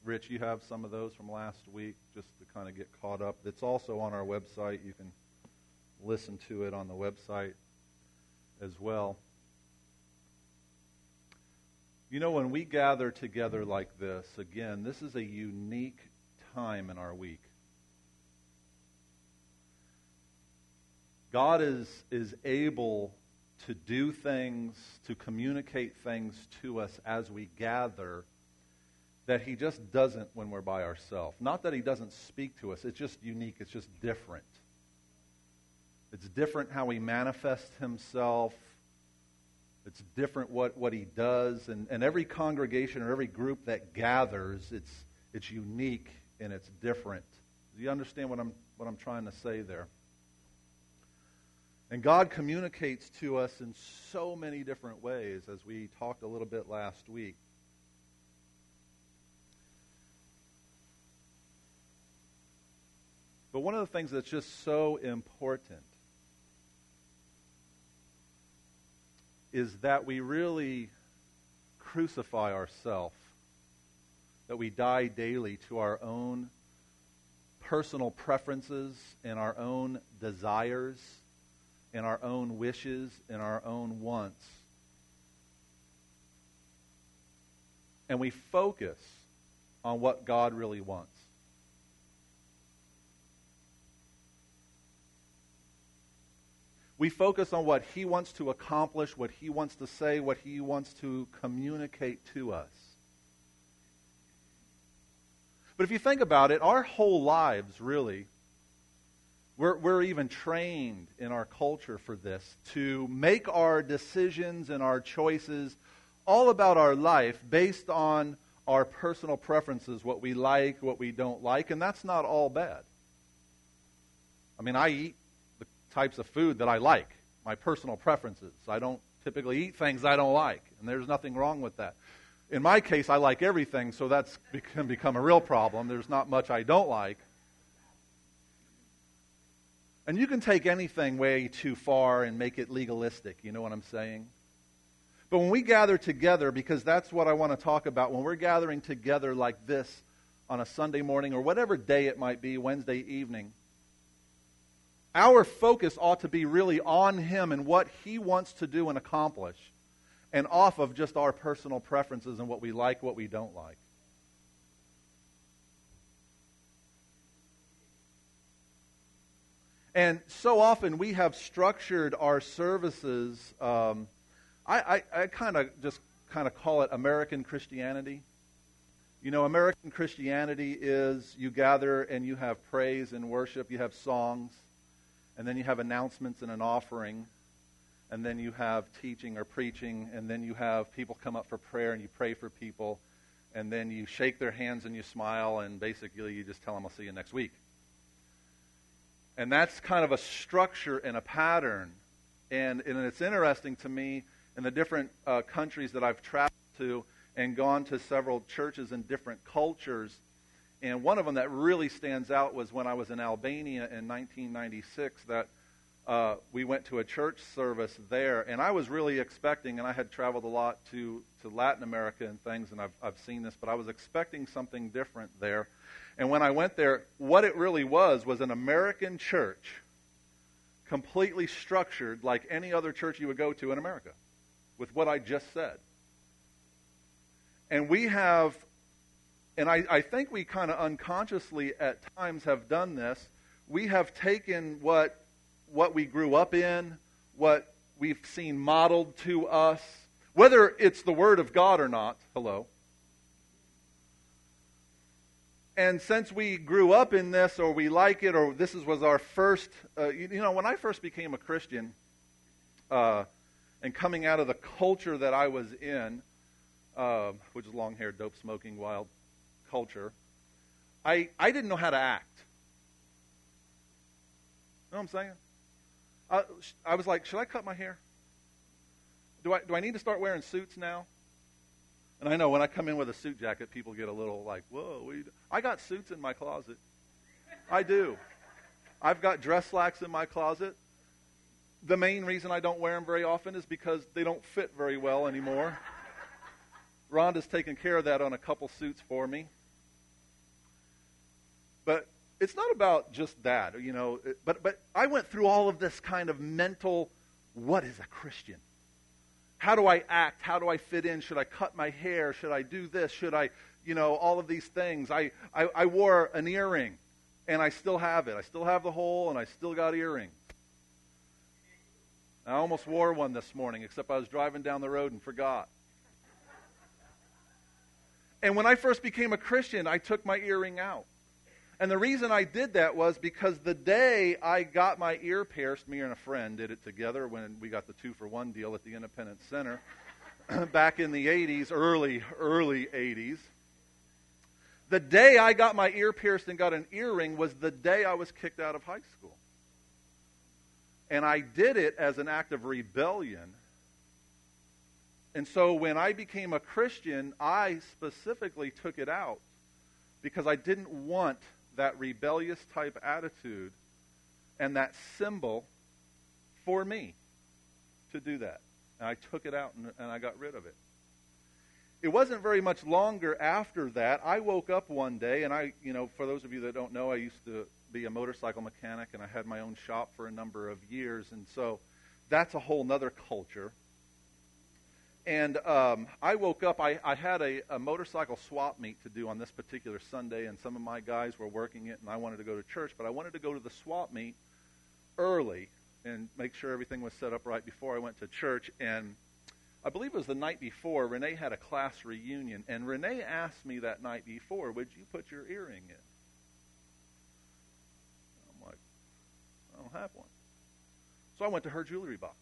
Rich, you have some of those from last week just to kind of get caught up. It's also on our website. You can listen to it on the website as well. You know, when we gather together like this, again, this is a unique time in our week. God is able to do things, to communicate things to us as we gather that He just doesn't when we're by ourselves. Not that He doesn't speak to us. It's just unique. It's just different. It's different how He manifests Himself. It's different what He does. And every congregation or every group that gathers, it's unique and it's different. Do you understand what I'm trying to say there? And God communicates to us in so many different ways, as we talked a little bit last week. But one of the things that's just so important is that we really crucify ourselves, that we die daily to our own personal preferences and our own desires and our own wishes and our own wants. And we focus on what God really wants. We focus on what He wants to accomplish, what He wants to say, what He wants to communicate to us. But if you think about it, our whole lives, really, we're even trained in our culture for this, to make our decisions and our choices all about our life based on our personal preferences, what we like, what we don't like, and that's not all bad. I mean, I eat the types of food that I like, my personal preferences. I don't typically eat things I don't like, and there's nothing wrong with that. In my case, I like everything, so that can become a real problem. There's not much I don't like. And you can take anything way too far and make it legalistic, you know what I'm saying? But when we gather together, because that's what I want to talk about, when we're gathering together like this on a Sunday morning or whatever day it might be, Wednesday evening, our focus ought to be really on Him and what He wants to do and accomplish, and off of just our personal preferences and what we like, what we don't like. And so often we have structured our services, I kind of call it American Christianity. You know, American Christianity is you gather and you have praise and worship, you have songs, and then you have announcements and an offering, and then you have teaching or preaching, and then you have people come up for prayer and you pray for people, and then you shake their hands and you smile, and basically you just tell them, I'll see you next week. And that's kind of a structure and a pattern. And it's interesting to me, in the different countries that I've traveled to and gone to several churches in different cultures, and one of them that really stands out was when I was in Albania in 1996, that we went to a church service there, and I was really expecting, and I had traveled a lot to Latin America and things, and I've seen this, but I was expecting something different there. And when I went there, what it really was an American church, completely structured like any other church you would go to in America, with what I just said. And we have, and I think we kind of unconsciously at times have done this, we have taken what we grew up in, what we've seen modeled to us, whether it's the Word of God or not, hello. And since we grew up in this, or we like it, or this was our first, when I first became a Christian, and coming out of the culture that I was in, which is long-haired, dope-smoking, wild culture, I didn't know how to act. You know what I'm saying? I was like, should I cut my hair? Do I need to start wearing suits now? And I know when I come in with a suit jacket, people get a little like, whoa. I got suits in my closet. I do. I've got dress slacks in my closet. The main reason I don't wear them very often is because they don't fit very well anymore. Rhonda's taken care of that on a couple suits for me. But it's not about just that, but I went through all of this kind of mental, what is a Christian? How do I act? How do I fit in? Should I cut my hair? Should I do this? Should I, all of these things. I wore an earring, and I still have it. I still have the hole, and I still got earrings. I almost wore one this morning, except I was driving down the road and forgot. And when I first became a Christian, I took my earring out. And the reason I did that was because the day I got my ear pierced, me and a friend did it together when we got the 2-for-1 deal at the Independence Center back in the 80s, early 80s. The day I got my ear pierced and got an earring was the day I was kicked out of high school. And I did it as an act of rebellion. And so when I became a Christian, I specifically took it out because I didn't want that rebellious type attitude and that symbol for me to do that. And I took it out and I got rid of it. It wasn't very much longer after that. I woke up one day, and for those of you that don't know, I used to be a motorcycle mechanic, and I had my own shop for a number of years, and so that's a whole nother culture. And I woke up, I had a motorcycle swap meet to do on this particular Sunday, and some of my guys were working it, and I wanted to go to church, but I wanted to go to the swap meet early and make sure everything was set up right before I went to church. And I believe it was the night before, Renee had a class reunion, and Renee asked me that night before, would you put your earring in? I'm like, I don't have one. So I went to her jewelry box.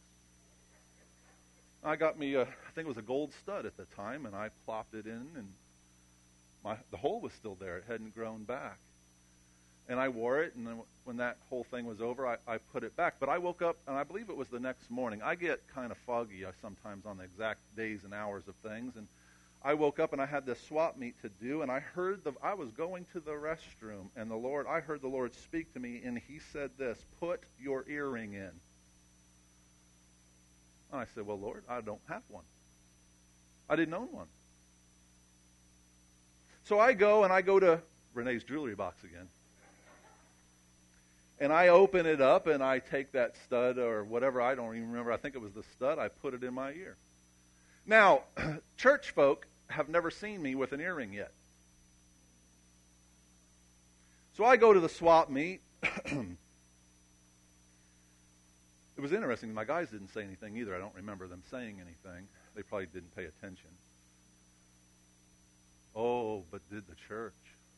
I got me I think it was a gold stud at the time, and I plopped it in, and the hole was still there. It hadn't grown back. And I wore it, and then when that whole thing was over, I put it back. But I woke up, and I believe it was the next morning. I get kind of foggy sometimes on the exact days and hours of things, and I woke up, and I had this swap meet to do, and I was going to the restroom, and I heard the Lord speak to me, and he said this, put your earring in. And I said, well, Lord, I don't have one. I didn't own one. So I go to Renee's jewelry box again. And I open it up, and I take that stud or whatever, I don't even remember, I think it was the stud, I put it in my ear. Now, church folk have never seen me with an earring yet. So I go to the swap meet. It was interesting. My guys didn't say anything either. I don't remember them saying anything. They probably didn't pay attention. Oh, but did the church.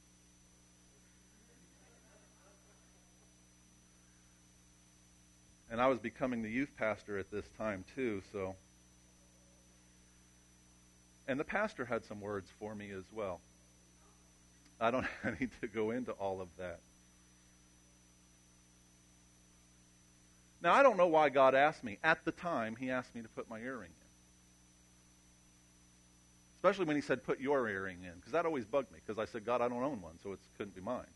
And I was becoming the youth pastor at this time too, so. And the pastor had some words for me as well. I don't need to go into all of that. Now, I don't know why God asked me. At the time, he asked me to put my earring in. Especially when he said, put your earring in. Because that always bugged me. Because I said, God, I don't own one, so it couldn't be mine.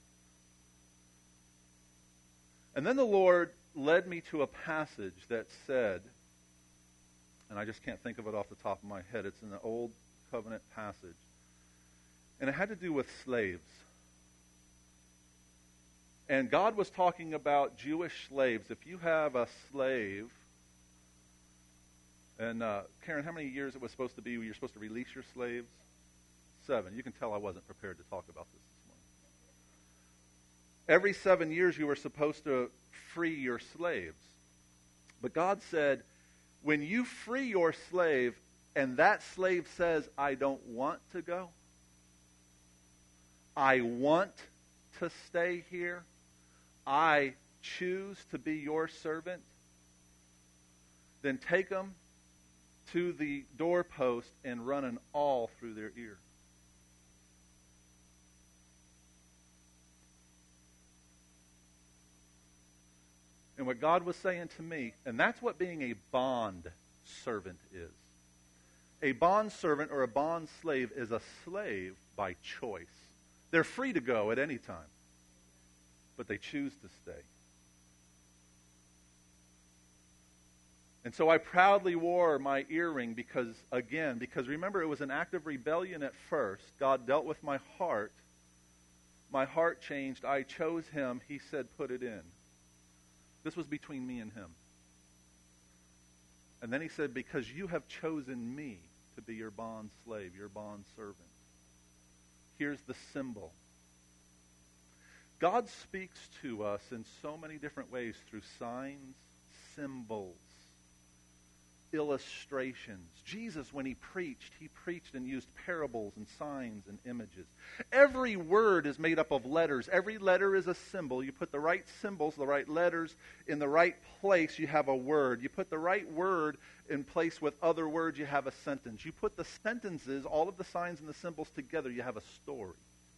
And then the Lord led me to a passage that said, and I just can't think of it off the top of my head. It's in the Old Covenant passage. And it had to do with slaves. And God was talking about Jewish slaves. If you have a slave, and Karen, how many years it was supposed to be you're supposed to release your slaves? 7. You can tell I wasn't prepared to talk about this morning. Every 7 years you were supposed to free your slaves. But God said, when you free your slave, and that slave says, I don't want to go, I want to stay here, I choose to be your servant, then take them to the doorpost and run an awl through their ear. And what God was saying to me, and that's what being a bond servant is. A bond servant or a bond slave is a slave by choice. They're free to go at any time, but they choose to stay. And so I proudly wore my earring because remember, it was an act of rebellion at first. God dealt with my heart. my heart changed. I chose him. He said, put it in. This was between me and him. And then he said, because you have chosen me to be your bond slave, your bond servant. Here's the symbol. God speaks to us in so many different ways through signs, symbols, illustrations. Jesus, when he preached and used parables and signs and images. Every word is made up of letters. Every letter is a symbol. You put the right symbols, the right letters in the right place, you have a word. You put the right word in place with other words, you have a sentence. You put the sentences, all of the signs and the symbols together, you have a story.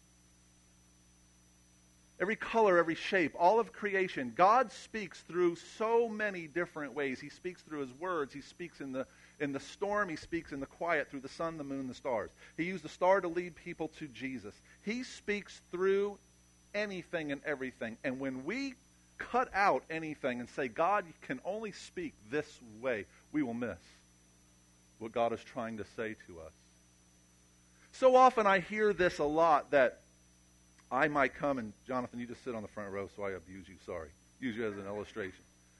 Every color, every shape, all of creation, God speaks through so many different ways. He speaks through his words. He speaks in the storm. He speaks in the quiet through the sun, the moon, the stars. He used the star to lead people to Jesus. He speaks through anything and everything. And when we cut out anything and say, God can only speak this way, we will miss what God is trying to say to us. So often I hear this a lot, that I might come, and Jonathan, you just sit on the front row, so I abuse you, sorry. Use you as an illustration.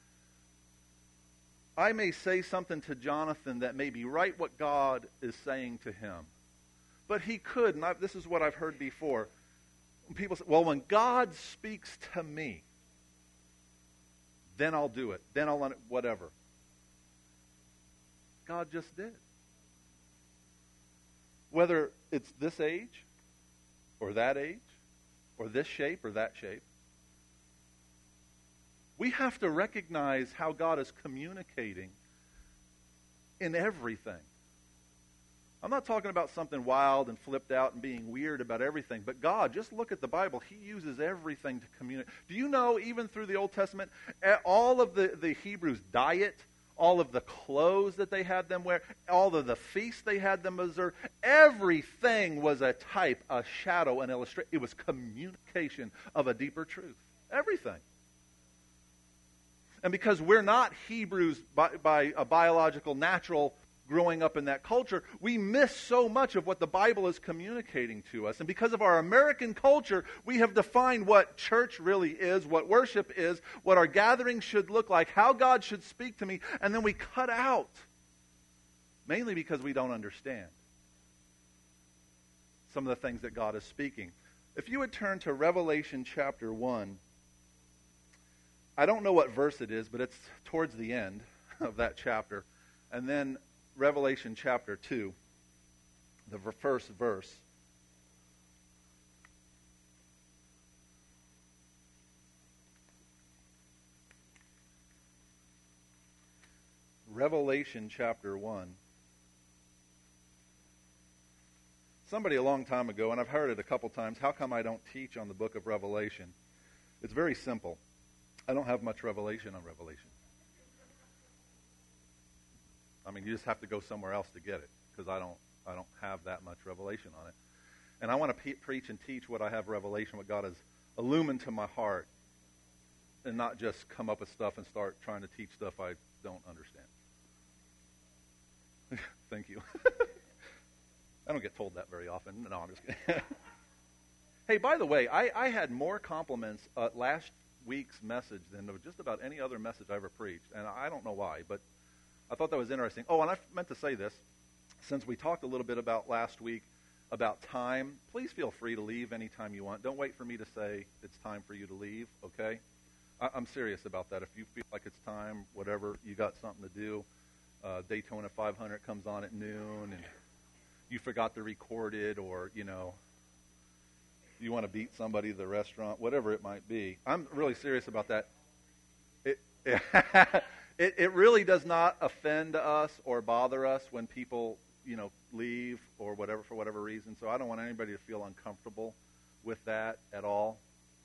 I may say something to Jonathan that may be right what God is saying to him. But he could, and this is what I've heard before. People say, well, when God speaks to me, then I'll do it. Then I'll whatever. God just did. Whether it's this age, or that age, or this shape or that shape. We have to recognize how God is communicating in everything. I'm not talking about something wild and flipped out and being weird about everything, but God, just look at the Bible. He uses everything to communicate. Do you know, even through the Old Testament, all of the Hebrews' diet, all of the clothes that they had them wear, all of the feasts they had them observe, everything was a type, a shadow, an illustration. It was communication of a deeper truth. Everything. And because we're not Hebrews by a biological, natural growing up in that culture, we miss so much of what the Bible is communicating to us. And because of our American culture, we have defined what church really is, what worship is, what our gathering should look like, how God should speak to me, and then we cut out, mainly because we don't understand some of the things that God is speaking. If you would turn to Revelation chapter 1, I don't know what verse it is, but it's towards the end of that chapter. And then Revelation chapter 2, the first verse. Revelation chapter 1. Somebody a long time ago, and I've heard it a couple times, how come I don't teach on the book of Revelation? It's very simple. I don't have much revelation on Revelation. I mean, you just have to go somewhere else to get it, because I don't have that much revelation on it. And I want to preach and teach what I have revelation, what God has illumined to my heart, and not just come up with stuff and start trying to teach stuff I don't understand. Thank you. I don't get told that very often. No, I'm just kidding. Hey, by the way, I had more compliments last week's message than just about any other message I ever preached, and I don't know why, but I thought that was interesting. Oh, and I meant to say this. Since we talked a little bit about last week about time, please feel free to leave anytime you want. Don't wait for me to say it's time for you to leave, okay? I'm serious about that. If you feel like it's time, whatever, you got something to do, Daytona 500 comes on at noon, and you forgot to record it, or, you want to beat somebody at the restaurant, whatever it might be. I'm really serious about that. It really does not offend us or bother us when people, leave or whatever for whatever reason. So I don't want anybody to feel uncomfortable with that at all.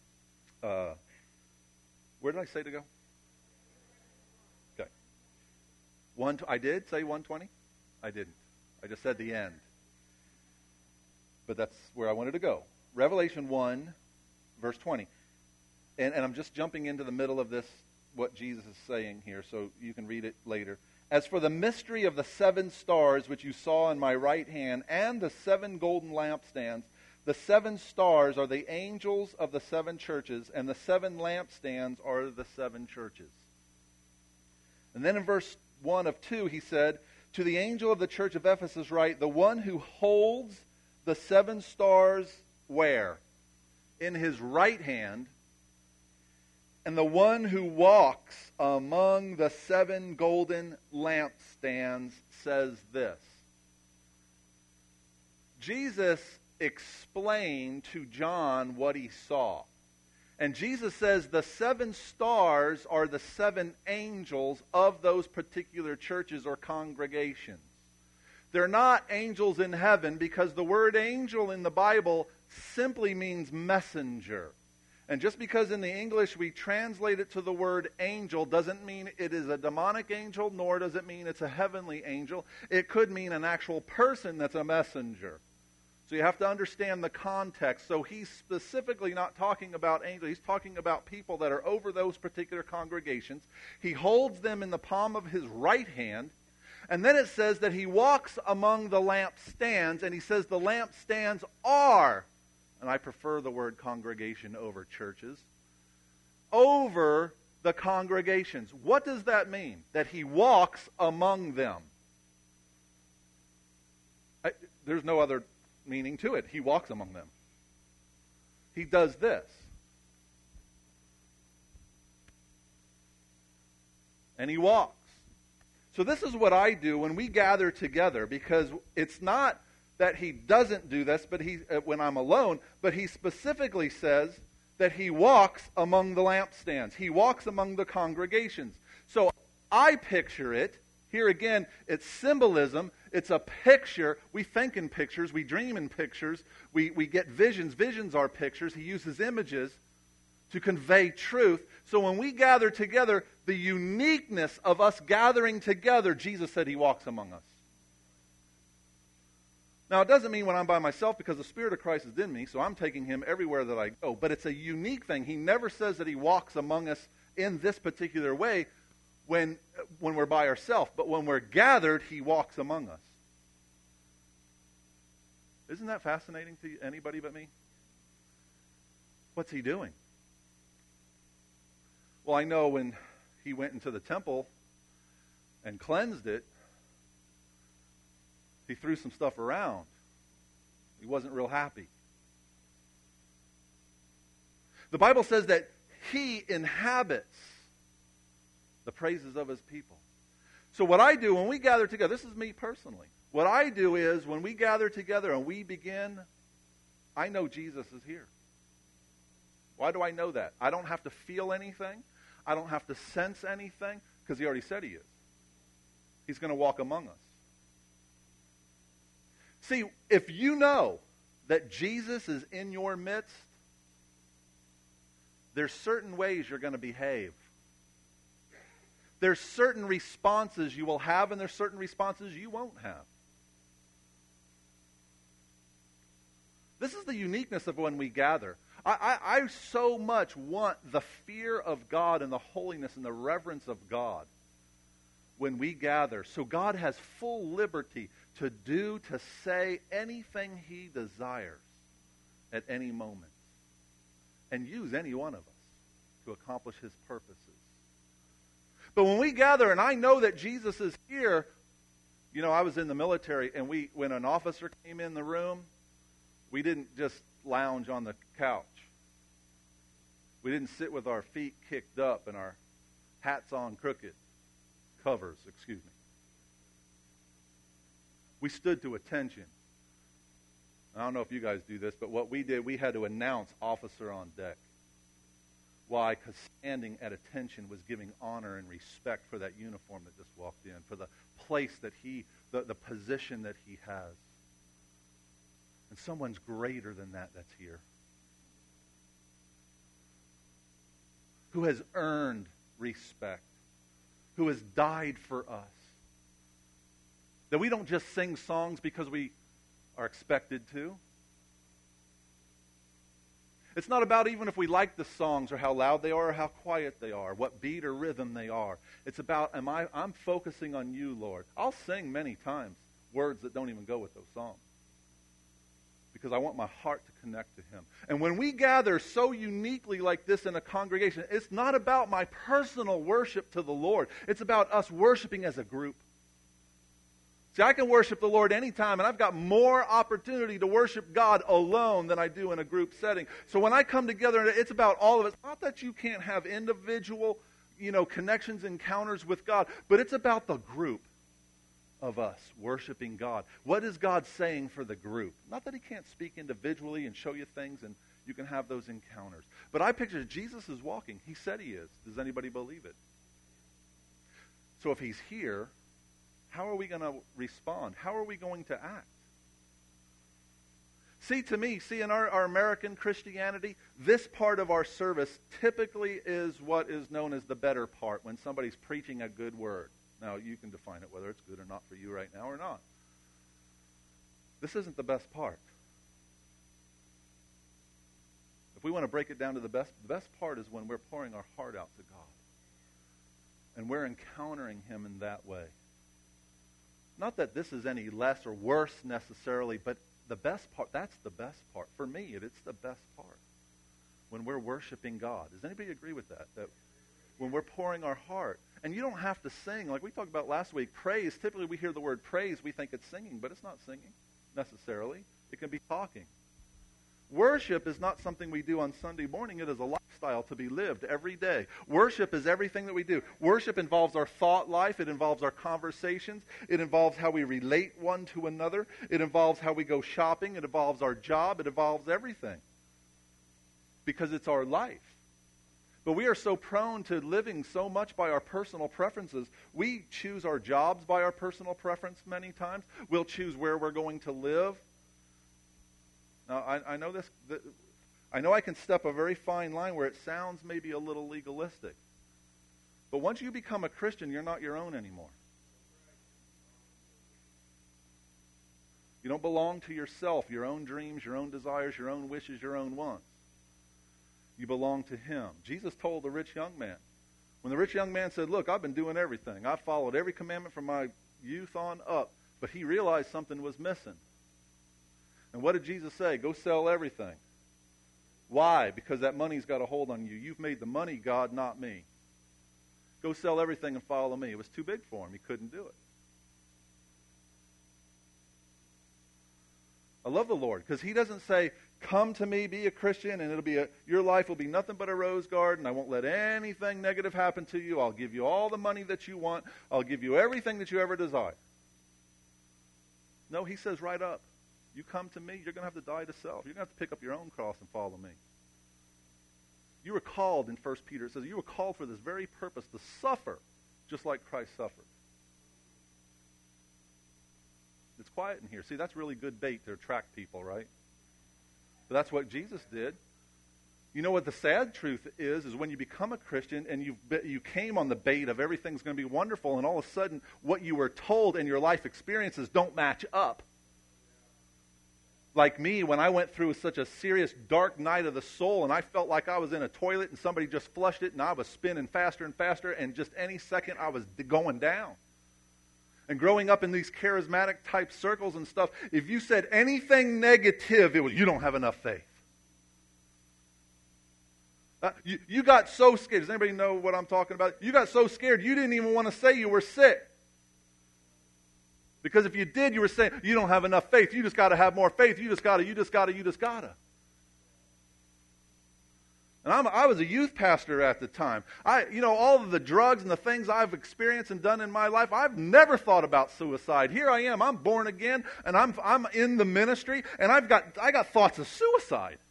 Where did I say to go? Okay. I did say 120? I didn't. I just said the end. But that's where I wanted to go. Revelation 1, verse 20. And I'm just jumping into the middle of this, what Jesus is saying here, so you can read it later. As for the mystery of the 7 stars which you saw in my right hand, and the 7 golden lampstands, The 7 stars are the angels of the 7 churches, and the 7 lampstands are the 7 churches. And then in verse 1 of 2, he said, to the angel of the church of Ephesus write, the one who holds the 7 stars where? In his right hand, and the one who walks among the 7 golden lampstands says this. Jesus explained to John what he saw. And Jesus says the 7 stars are the 7 angels of those particular churches or congregations. They're not angels in heaven because the word angel in the Bible simply means messenger. And just because in the English we translate it to the word angel doesn't mean it is a demonic angel, nor does it mean it's a heavenly angel. It could mean an actual person that's a messenger. So you have to understand the context. So he's specifically not talking about angels. He's talking about people that are over those particular congregations. He holds them in the palm of his right hand. And then it says that he walks among the lampstands, and he says the lampstands are, and I prefer the word congregation over churches, over the congregations. What does that mean? That he walks among them. There's no other meaning to it. He walks among them. He does this. And he walks. So this is what I do when we gather together, because it's not that he doesn't do this, but when I'm alone, but he specifically says that he walks among the lampstands. He walks among the congregations. So I picture it. Here again, it's symbolism. It's a picture. We think in pictures. We dream in pictures. We get visions. Visions are pictures. He uses images to convey truth. So when we gather together, the uniqueness of us gathering together, Jesus said he walks among us. Now, it doesn't mean when I'm by myself, because the Spirit of Christ is in me, so I'm taking him everywhere that I go. But it's a unique thing. He never says that he walks among us in this particular way when we're by ourselves. But when we're gathered, he walks among us. Isn't that fascinating to anybody but me? What's he doing? Well, I know when he went into the temple and cleansed it, he threw some stuff around. He wasn't real happy. The Bible says that he inhabits the praises of his people. So what I do when we gather together, this is me personally. What I do is when we gather together and we begin, I know Jesus is here. Why do I know that? I don't have to feel anything. I don't have to sense anything, because he already said he is. He's going to walk among us. See, if you know that Jesus is in your midst, there's certain ways you're going to behave. There's certain responses you will have, and there's certain responses you won't have. This is the uniqueness of when we gather. I so much want the fear of God and the holiness and the reverence of God when we gather. So God has full liberty to do, to say anything he desires at any moment, and use any one of us to accomplish his purposes. But when we gather, and I know that Jesus is here, you know, I was in the military, and when an officer came in the room, we didn't just lounge on the couch. We didn't sit with our feet kicked up and our hats on crooked. Covers, excuse me. We stood to attention. I don't know if you guys do this, but what we did, we had to announce officer on deck. Why? Because standing at attention was giving honor and respect for that uniform that just walked in, for the place that the position that he has. And someone's greater than that that's here, who has earned respect, who has died for us. That we don't just sing songs because we are expected to. It's not about even if we like the songs or how loud they are or how quiet they are, what beat or rhythm they are. It's about, I'm focusing on you, Lord. I'll sing many times words that don't even go with those songs. because I want my heart to connect to him. And when we gather so uniquely like this in a congregation, it's not about my personal worship to the Lord. It's about us worshiping as a group. See, I can worship the Lord anytime, and I've got more opportunity to worship God alone than I do in a group setting. So when I come together, it's about all of us. Not that you can't have individual, connections, encounters with God, but it's about the group of us worshiping God. What is God saying for the group? Not that he can't speak individually and show you things and you can have those encounters. But I picture Jesus is walking. He said he is. Does anybody believe it? So if he's here, how are we going to respond? How are we going to act? See, in our American Christianity, this part of our service typically is what is known as the better part, when somebody's preaching a good word. Now, you can define it whether it's good or not for you right now or not. This isn't the best part. If we want to break it down to the best part is when we're pouring our heart out to God. And we're encountering him in that way. Not that this is any less or worse necessarily, but the best part, that's the best part. For me, it's the best part. When we're worshiping God. Does anybody agree with that? That when we're pouring our heart. And you don't have to sing. Like we talked about last week, praise. Typically we hear the word praise, we think it's singing, but it's not singing necessarily. It can be talking. Worship is not something we do on Sunday morning. It is a lifestyle to be lived every day. Worship is everything that we do. Worship involves our thought life. It involves our conversations. It involves how we relate one to another. It involves how we go shopping. It involves our job. It involves everything. Because it's our life. But we are so prone to living so much by our personal preferences. We choose our jobs by our personal preference many times. We'll choose where we're going to live. Now, I know this. I know I can step a very fine line where it sounds maybe a little legalistic. But once you become a Christian, you're not your own anymore. You don't belong to yourself, your own dreams, your own desires, your own wishes, your own wants. You belong to him. Jesus told the rich young man. When the rich young man said, look, I've been doing everything. I've followed every commandment from my youth on up. But he realized something was missing. And what did Jesus say? Go sell everything. Why? Because that money's got a hold on you. You've made the money God, not me. Go sell everything and follow me. It was too big for him. He couldn't do it. I love the Lord because he doesn't say, come to me, be a Christian, and your life will be nothing but a rose garden. I won't let anything negative happen to you. I'll give you all the money that you want. I'll give you everything that you ever desire. No, he says right up, you come to me, you're going to have to die to self. You're going to have to pick up your own cross and follow me. You were called, in 1 Peter, it says, you were called for this very purpose, to suffer just like Christ suffered. It's quiet in here. See, that's really good bait to attract people, right? But that's what Jesus did. You know what the sad truth is when you become a Christian and you came on the bait of everything's going to be wonderful, and all of a sudden what you were told and your life experiences don't match up. Like me, when I went through such a serious dark night of the soul and I felt like I was in a toilet and somebody just flushed it and I was spinning faster and faster, and just any second I was going down. And growing up in these charismatic type circles and stuff, if you said anything negative, it was, you don't have enough faith. You got so scared. Does anybody know what I'm talking about? You got so scared you didn't even want to say you were sick. Because if you did, you were saying, you don't have enough faith. You just got to have more faith. You just got to. And I was a youth pastor at the time. All of the drugs and the things I've experienced and done in my life, I've never thought about suicide. Here I am. I'm born again, and I'm in the ministry, and I got thoughts of suicide.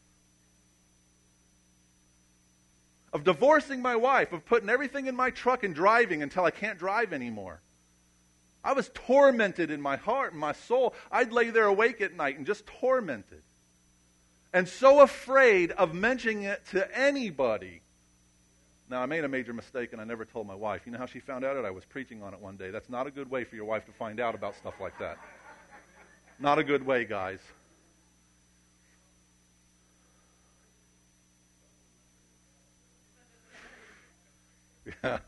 Of divorcing my wife, of putting everything in my truck and driving until I can't drive anymore. I was tormented in my heart and my soul. I'd lay there awake at night and just tormented. And so afraid of mentioning it to anybody. Now, I made a major mistake and I never told my wife. You know how she found out? I was preaching on it one day. That's not a good way for your wife to find out about stuff like that. Not a good way, guys. Yeah.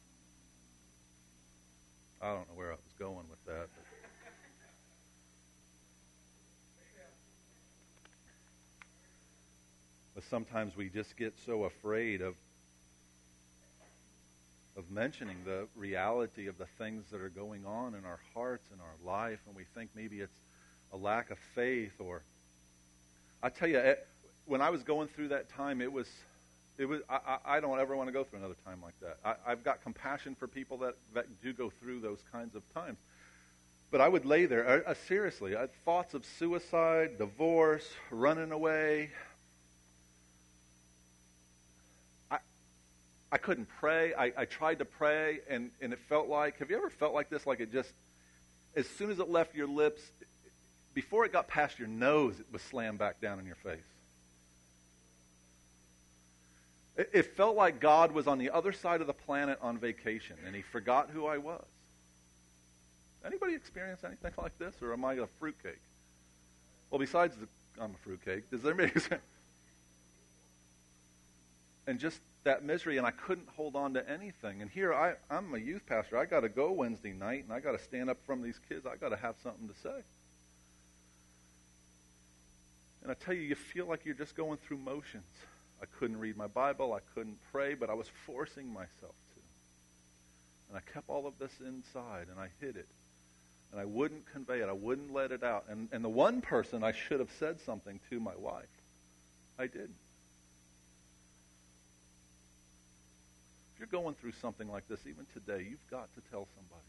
I don't know where I was going with that. But sometimes we just get so afraid of mentioning the reality of the things that are going on in our hearts and our life, and we think maybe it's a lack of faith. Or I tell you, when I was going through that time, it was. I don't ever want to go through another time like that. I've got compassion for people that do go through those kinds of times. But I would lay there, seriously, I had thoughts of suicide, divorce, running away. I couldn't pray. I tried to pray, and it felt like, have you ever felt like this? Like it just, as soon as it left your lips, before it got past your nose, it was slammed back down in your face. It felt like God was on the other side of the planet on vacation, and he forgot who I was. Anybody experience anything like this, or am I a fruitcake? Well, besides I'm a fruitcake, does anybody experience? And just that misery, and I couldn't hold on to anything. And here I'm a youth pastor. I got to go Wednesday night, and I got to stand up from these kids. I got to have something to say. And I tell you, you feel like you're just going through motions. I couldn't read my Bible. I couldn't pray, but I was forcing myself to. And I kept all of this inside, and I hid it. And I wouldn't convey it. I wouldn't let it out. And the one person I should have said something to, my wife, I didn't. If you're going through something like this, even today, you've got to tell somebody.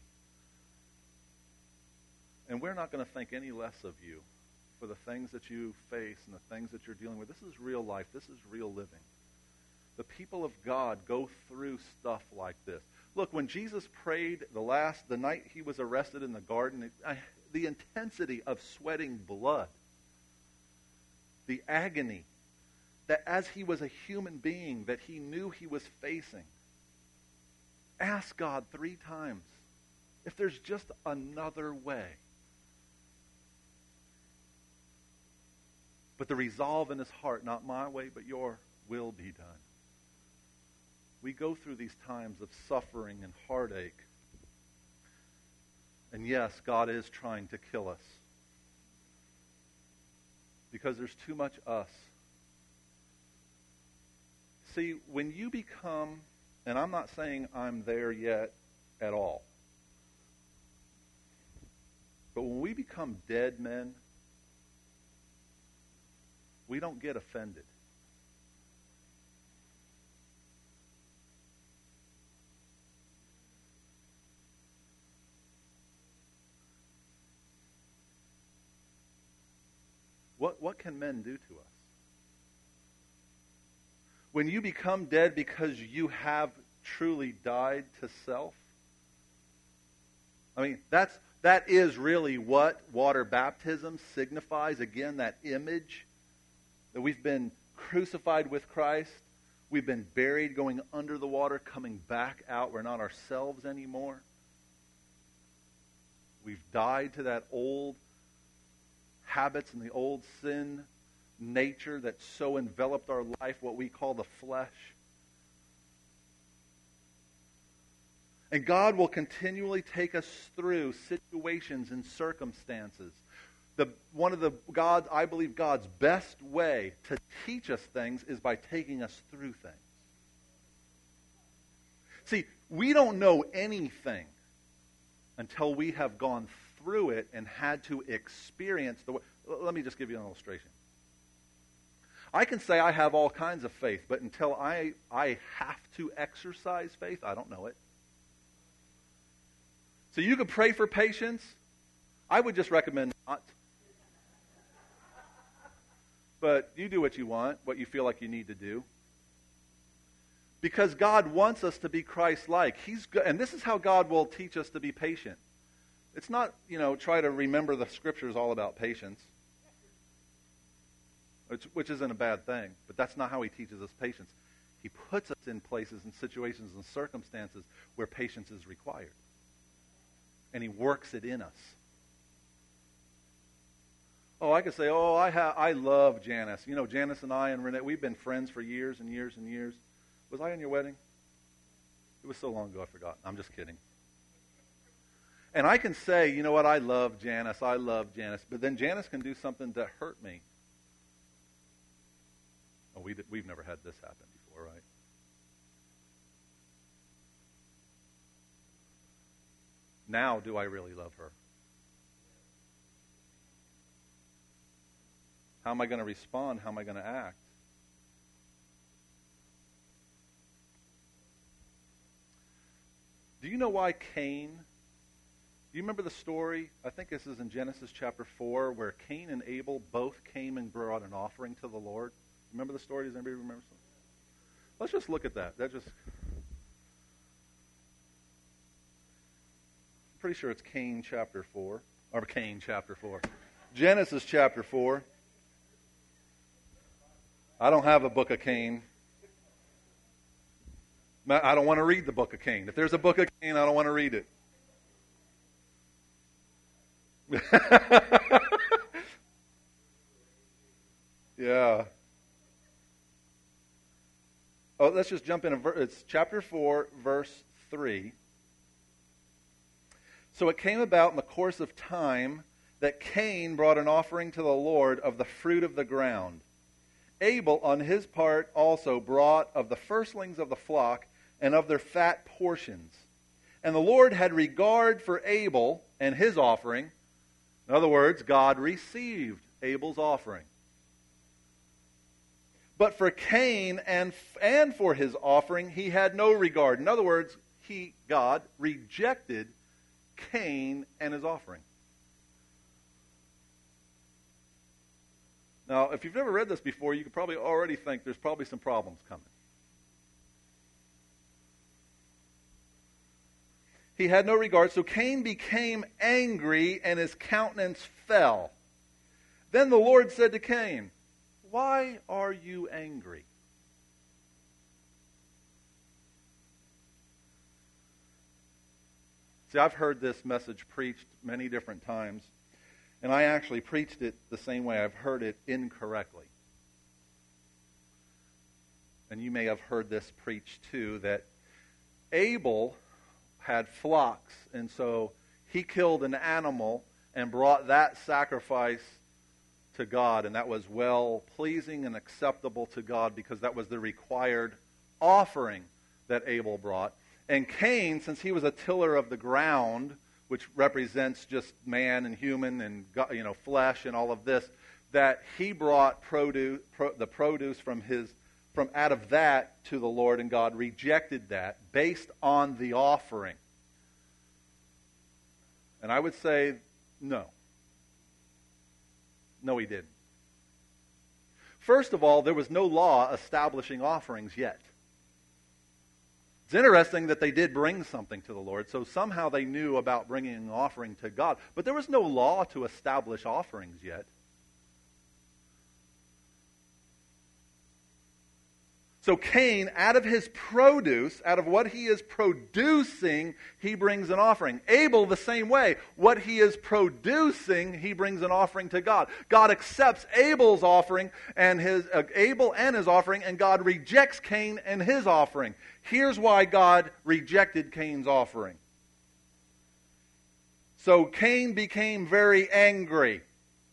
And we're not going to think any less of you for the things that you face and the things that you're dealing with. This is real life. This is real living. The people of God go through stuff like this. Look, when Jesus prayed the night he was arrested in the garden, the intensity of sweating blood, the agony, that as he was a human being that he knew he was facing, ask God 3 times if there's just another way. But the resolve in his heart, not my way, but your will be done. We go through these times of suffering and heartache. And yes, God is trying to kill us. Because there's too much us. See, when you become, and I'm not saying I'm there yet at all, but when we become dead men, we don't get offended. What can men do to us? When you become dead because you have truly died to self, I mean, that is really what water baptism signifies. Again, that image that we've been crucified with Christ. We've been buried, going under the water, coming back out. We're not ourselves anymore. We've died to that old habits and the old sin nature that so enveloped our life, what we call the flesh. And God will continually take us through situations and circumstances. I believe God's best way to teach us things is by taking us through things. See, we don't know anything until we have gone through it and had to experience the way. Let me just give you an illustration. I can say I have all kinds of faith, but until I have to exercise faith, I don't know it. So you could pray for patience. I would just recommend not. But you do what you want, what you feel like you need to do. Because God wants us to be Christ-like. And this is how God will teach us to be patient. It's not, try to remember the Scriptures all about patience, which isn't a bad thing, but that's not how he teaches us patience. He puts us in places and situations and circumstances where patience is required. And he works it in us. Oh, I could say, I love Janice. Janice and I and Renee, we've been friends for years and years and years. Was I in your wedding? It was so long ago I forgot. I'm just kidding. And I can say, you know what, I love Janice. But then Janice can do something to hurt me. Well, we've never had this happen before, right? Now, do I really love her? How am I going to respond? How am I going to act? Do you know why Cain? Do you remember the story? I think this is in Genesis chapter 4, where Cain and Abel both came and brought an offering to the Lord. Remember the story? Does anybody remember something? Let's just look at that. I'm pretty sure it's Cain chapter 4. Or Cain chapter 4. Genesis chapter 4. I don't have a book of Cain. I don't want to read the book of Cain. If there's a book of Cain, I don't want to read it. Yeah. Oh, let's just jump in. It's chapter 4, verse 3. So it came about in the course of time that Cain brought an offering to the Lord of the fruit of the ground. Abel, on his part, also brought of the firstlings of the flock and of their fat portions. And the Lord had regard for Abel and his offering. In other words, God received Abel's offering. But for Cain and for his offering, he had no regard. In other words, God, rejected Cain and his offering. Now, if you've never read this before, you could probably already think there's probably some problems coming. He had no regard, so Cain became angry and his countenance fell. Then the Lord said to Cain, "Why are you angry?" See, I've heard this message preached many different times, and I actually preached it the same way. I've heard it incorrectly. And you may have heard this preached too, that Abel had flocks, and so he killed an animal and brought that sacrifice to God, and that was well pleasing and acceptable to God because that was the required offering that Abel brought. And Cain, since he was a tiller of the ground, which represents just man and human and flesh and all of this, that he brought the produce from out of that to the Lord, and God rejected that based on the offering. And I would say no. No, he didn't. First of all, there was no law establishing offerings yet. It's interesting that they did bring something to the Lord, so somehow they knew about bringing an offering to God. But there was no law to establish offerings yet. So Cain, out of his produce, out of what he is producing, he brings an offering. Abel, the same way. What he is producing, he brings an offering to God. God accepts Abel's offering and his offering, and God rejects Cain and his offering. Here's why God rejected Cain's offering. So Cain became very angry.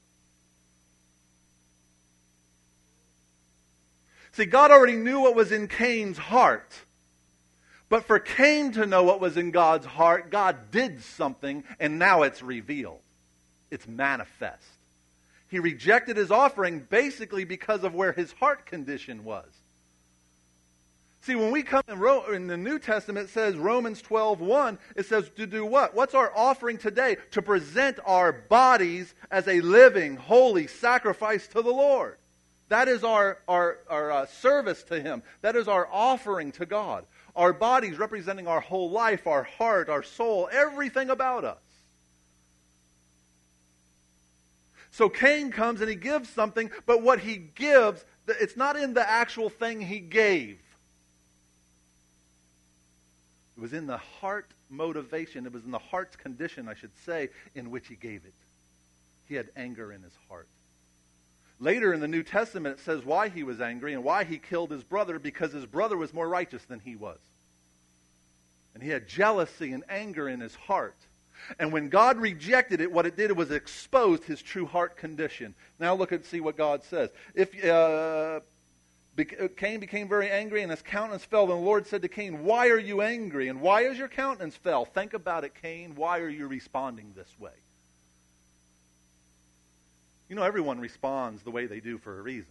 See, God already knew what was in Cain's heart. But for Cain to know what was in God's heart, God did something, and now it's revealed. It's manifest. He rejected his offering basically because of where his heart condition was. See, when we come in the New Testament, it says, Romans 12:1, it says to do what? What's our offering today? To present our bodies as a living, holy sacrifice to the Lord. That is our service to Him. That is our offering to God. Our bodies representing our whole life, our heart, our soul, everything about us. So Cain comes and he gives something, but what he gives, it's not in the actual thing he gave. It was in the heart motivation. It was in the heart's condition, I should say, in which he gave it. He had anger in his heart. Later in the New Testament, it says why he was angry and why he killed his brother, because his brother was more righteous than he was. And he had jealousy and anger in his heart. And when God rejected it, what it did was exposed his true heart condition. Now look and see what God says. Cain became very angry, and his countenance fell. And the Lord said to Cain, why are you angry? And why is your countenance fell? Think about it, Cain. Why are you responding this way? You know, everyone responds the way they do for a reason.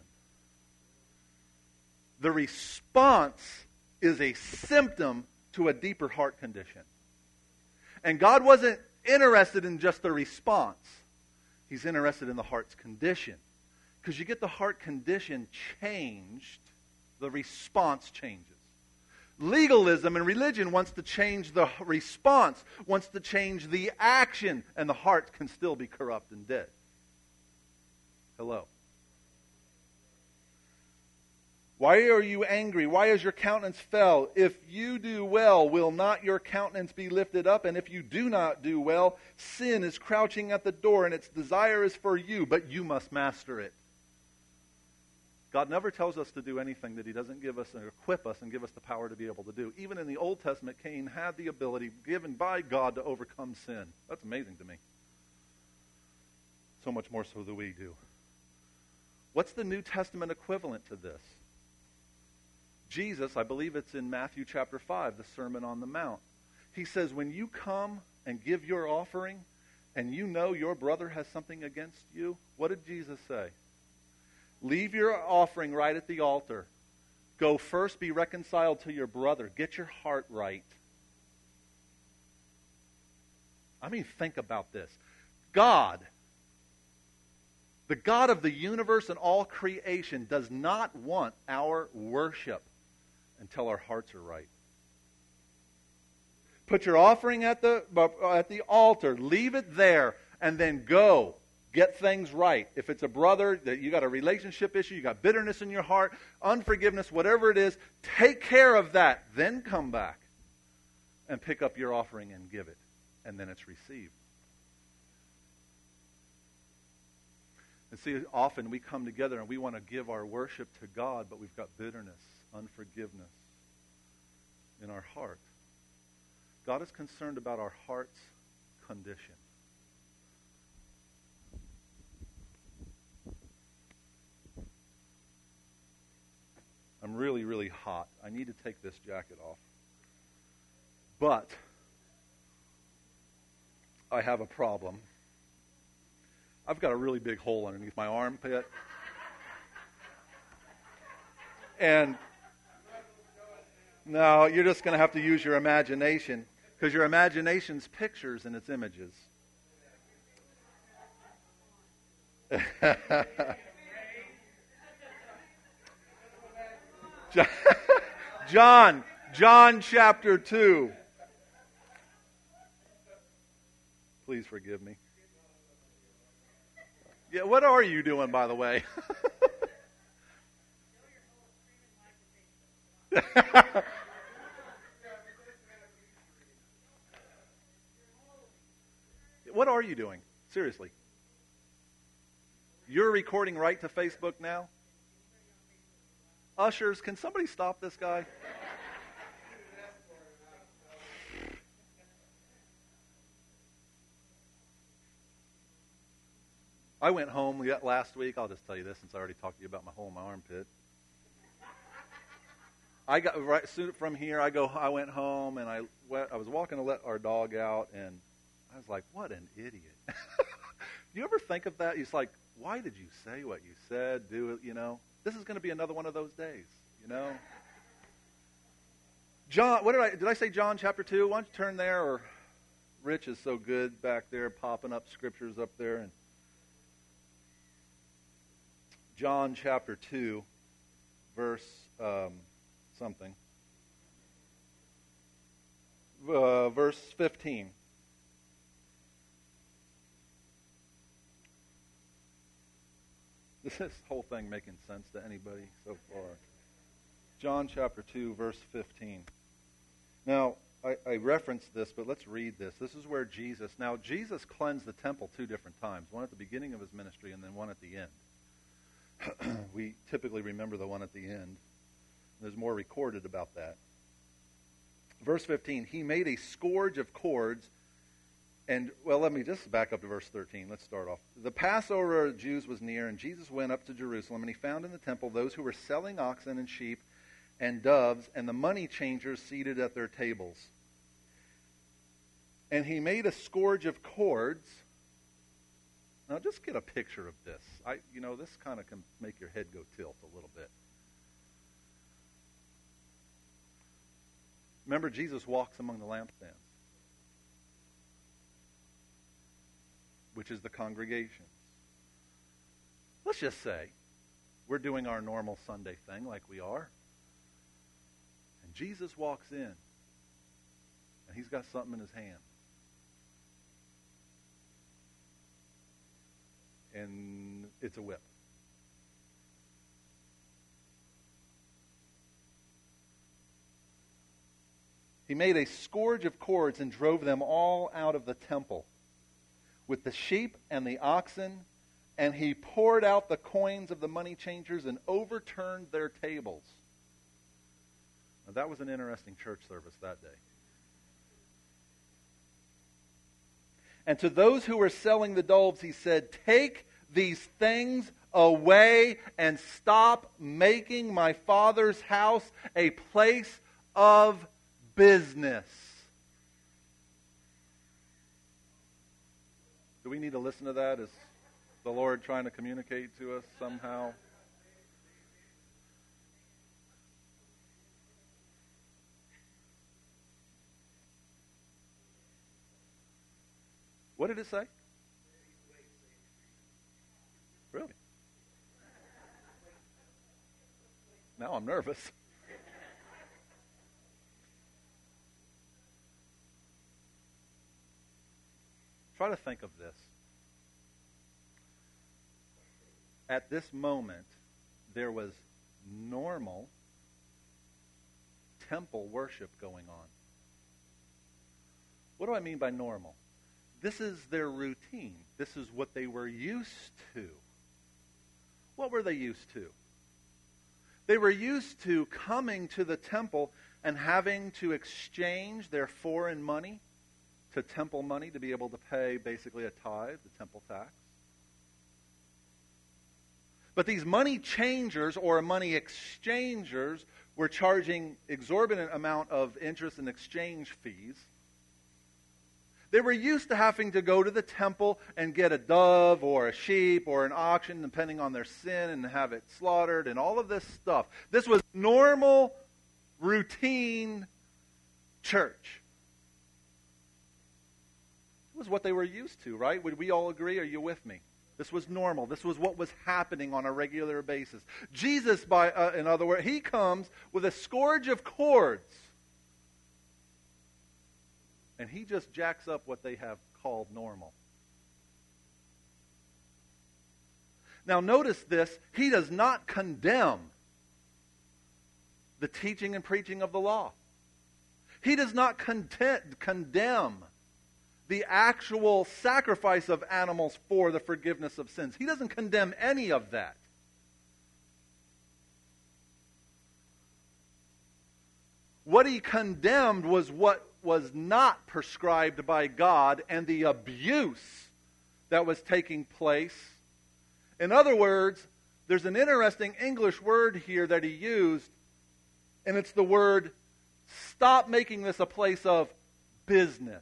The response is a symptom to a deeper heart condition. And God wasn't interested in just the response. He's interested in the heart's condition. Because you get the heart condition changed, the response changes. Legalism and religion wants to change the response, wants to change the action, and the heart can still be corrupt and dead. Hello. Why are you angry? Why is your countenance fell? If you do well, will not your countenance be lifted up? And if you do not do well, sin is crouching at the door, and its desire is for you, but you must master it. God never tells us to do anything that He doesn't give us and equip us and give us the power to be able to do. Even in the Old Testament, Cain had the ability given by God to overcome sin. That's amazing to me. So much more so than we do. What's the New Testament equivalent to this? Jesus, I believe it's in Matthew chapter 5, the Sermon on the Mount. He says, when you come and give your offering and you know your brother has something against you, what did Jesus say? Leave your offering right at the altar. Go first be reconciled to your brother. Get your heart right. I mean, think about this. God, the God of the universe and all creation, does not want our worship until our hearts are right. Put your offering at the altar. Leave it there, and then go. Get things right. If it's a brother, that you got a relationship issue, you got bitterness in your heart, unforgiveness, whatever it is, take care of that. Then come back and pick up your offering and give it. And then it's received. And see, often we come together and we want to give our worship to God, but we've got bitterness, unforgiveness in our heart. God is concerned about our heart's condition. I'm really, really hot. I need to take this jacket off. But I have a problem. I've got a really big hole underneath my armpit. And no, you're just going to have to use your imagination, because your imagination's pictures and its images. John chapter 2. Please forgive me. Yeah, what are you doing, by the way? What are you doing? Seriously. You're recording right to Facebook now? Ushers, can somebody stop this guy? I went home last week. I'll just tell you this since I already talked to you about my hole in my armpit. I got right soon from here. I went home and I was walking to let our dog out, and I was like, "What an idiot!" Do you ever think of that? It's like, why did you say what you said? Do it, you know? This is going to be another one of those days, you know. John, did I say John chapter 2? Why don't you turn there? Or Rich is so good back there, popping up scriptures up there. And John chapter 2, verse something. Verse 15. Is this whole thing making sense to anybody so far? John chapter 2, verse 15. Now, I referenced this, but let's read this. This is where Jesus cleansed the temple 2 different times, one at the beginning of his ministry and then one at the end. We typically remember the one at the end. There's more recorded about that. Verse 15, he made a scourge of cords And, well, let me just back up to verse 13. Let's start off. The Passover of the Jews was near, and Jesus went up to Jerusalem, and he found in the temple those who were selling oxen and sheep and doves, and the money changers seated at their tables. And he made a scourge of cords. Now, just get a picture of this. This kind of can make your head go tilt a little bit. Remember, Jesus walks among the lampstands, which is the congregations. Let's just say we're doing our normal Sunday thing like we are, and Jesus walks in, and he's got something in his hand. And it's a whip. He made a scourge of cords and drove them all out of the temple with the sheep and the oxen, and he poured out the coins of the money changers and overturned their tables. Now, that was an interesting church service that day. And to those who were selling the doves, he said, "Take these things away and stop making my Father's house a place of business." Do we need to listen to that? Is the Lord trying to communicate to us somehow? What did it say? Really? Now I'm nervous. Try to think of this. At this moment, there was normal temple worship going on. What do I mean by normal? This is their routine. This is what they were used to. What were they used to? They were used to coming to the temple and having to exchange their foreign money to temple money to be able to pay basically a tithe, the temple tax. But these money changers or money exchangers were charging exorbitant amount of interest and exchange fees. They were used to having to go to the temple and get a dove or a sheep or an oxen, depending on their sin, and have it slaughtered and all of this stuff. This was normal, routine church. It was what they were used to, right? Would we all agree? Are you with me? This was normal. This was what was happening on a regular basis. Jesus, in other words, he comes with a scourge of cords. And he just jacks up what they have called normal. Now notice this. He does not condemn the teaching and preaching of the law. He does not condemn the actual sacrifice of animals for the forgiveness of sins. He doesn't condemn any of that. What he condemned was what was not prescribed by God and the abuse that was taking place. In other words, there's an interesting English word here that he used, and it's the word, stop making this a place of business.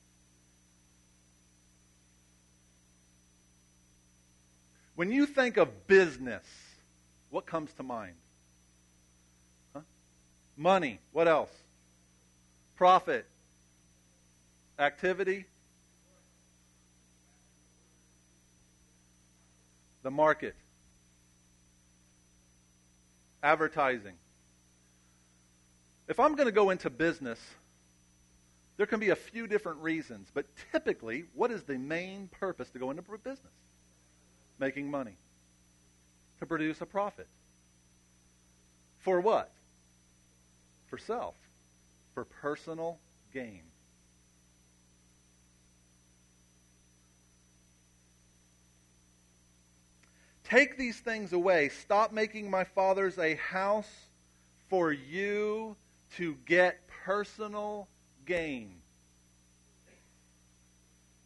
When you think of business, what comes to mind? Money. What else? Profit. Activity. The market. Advertising. If I'm going to go into business, there can be a few different reasons, but typically, what is the main purpose to go into business? Making money. To produce a profit. For what? For self. For personal gain. Take these things away. Stop making my Father's a house for you to get personal gain.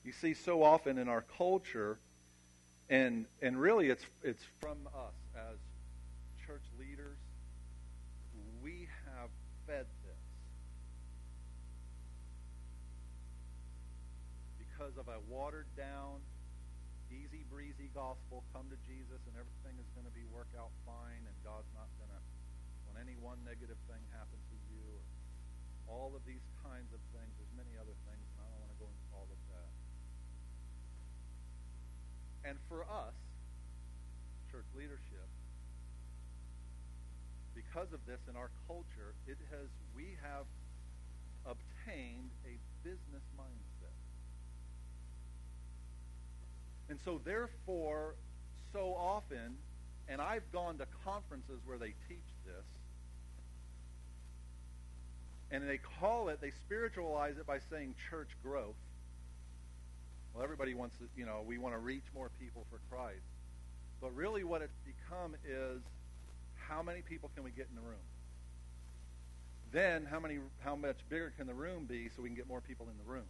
You see, so often in our culture, and really it's from us as church leaders, we have fed this because of a watered down, easy breezy gospel. Come to Jesus and everything is going to be work out fine, and God's not going to, when any one negative thing happens to you, or all of these kinds of things. There's many other things, and I don't want to go into all of that. And for us, church leadership, because of this in our culture, we have obtained a business mindset. And so therefore, so often, and I've gone to conferences where they teach this, and they spiritualize it by saying church growth. Well, everybody wants to, we want to reach more people for Christ. But really what it's become is, how many people can we get in the room? Then how much bigger can the room be so we can get more people in the room?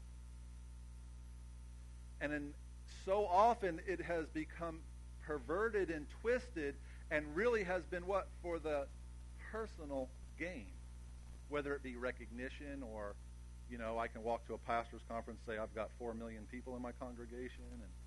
And then so often it has become perverted and twisted, and really has been what? For the personal gain. Whether it be recognition, or I can walk to a pastor's conference and say I've got 4 million people in my congregation,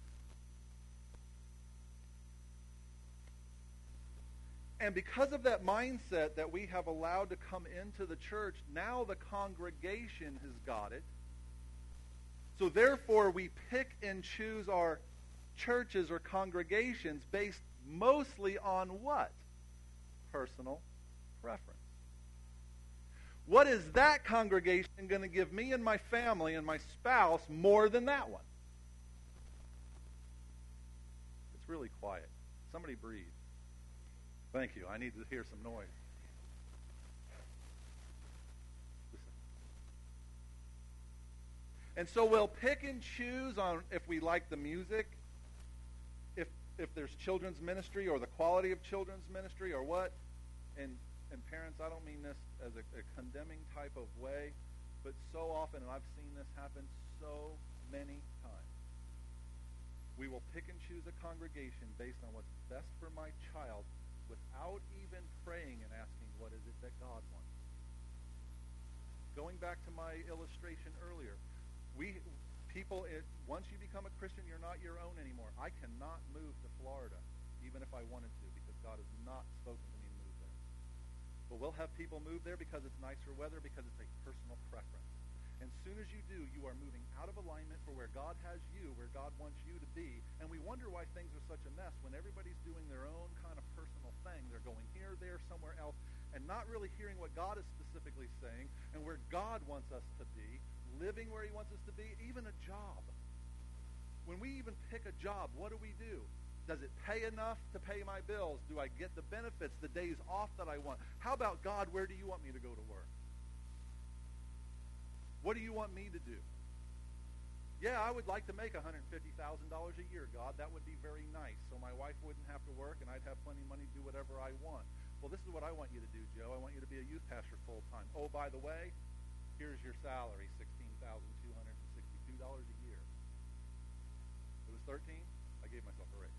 and because of that mindset that we have allowed to come into the church, now the congregation has got it. So therefore we pick and choose our churches or congregations based mostly on what? Personal preference. What is that congregation going to give me and my family and my spouse more than that one? It's really quiet. Somebody breathe. Thank you. I need to hear some noise. Listen. And so we'll pick and choose on if we like the music, if there's children's ministry or the quality of children's ministry or what. And parents, I don't mean this as a condemning type of way, but so often, and I've seen this happen so many times, we will pick and choose a congregation based on what's best for my child without even praying and asking, what is it that God wants? Going back to my illustration earlier, once you become a Christian, you're not your own anymore. I cannot move to Florida, even if I wanted to, because God has not spoken to me. But we'll have people move there because it's nicer weather, because it's a personal preference. And as soon as you do, you are moving out of alignment for where God has you, where God wants you to be. And we wonder why things are such a mess when everybody's doing their own kind of personal thing. They're going here, there, somewhere else, and not really hearing what God is specifically saying and where God wants us to be, living where he wants us to be, even a job. When we even pick a job, what do? Does it pay enough to pay my bills? Do I get the benefits, the days off that I want? How about God, where do you want me to go to work? What do you want me to do? Yeah, I would like to make $150,000 a year, God. That would be very nice. So my wife wouldn't have to work and I'd have plenty of money to do whatever I want. Well, this is what I want you to do, Joe. I want you to be a youth pastor full time. Oh, by the way, here's your salary, $16,262 a year. It was 13. I gave myself a raise.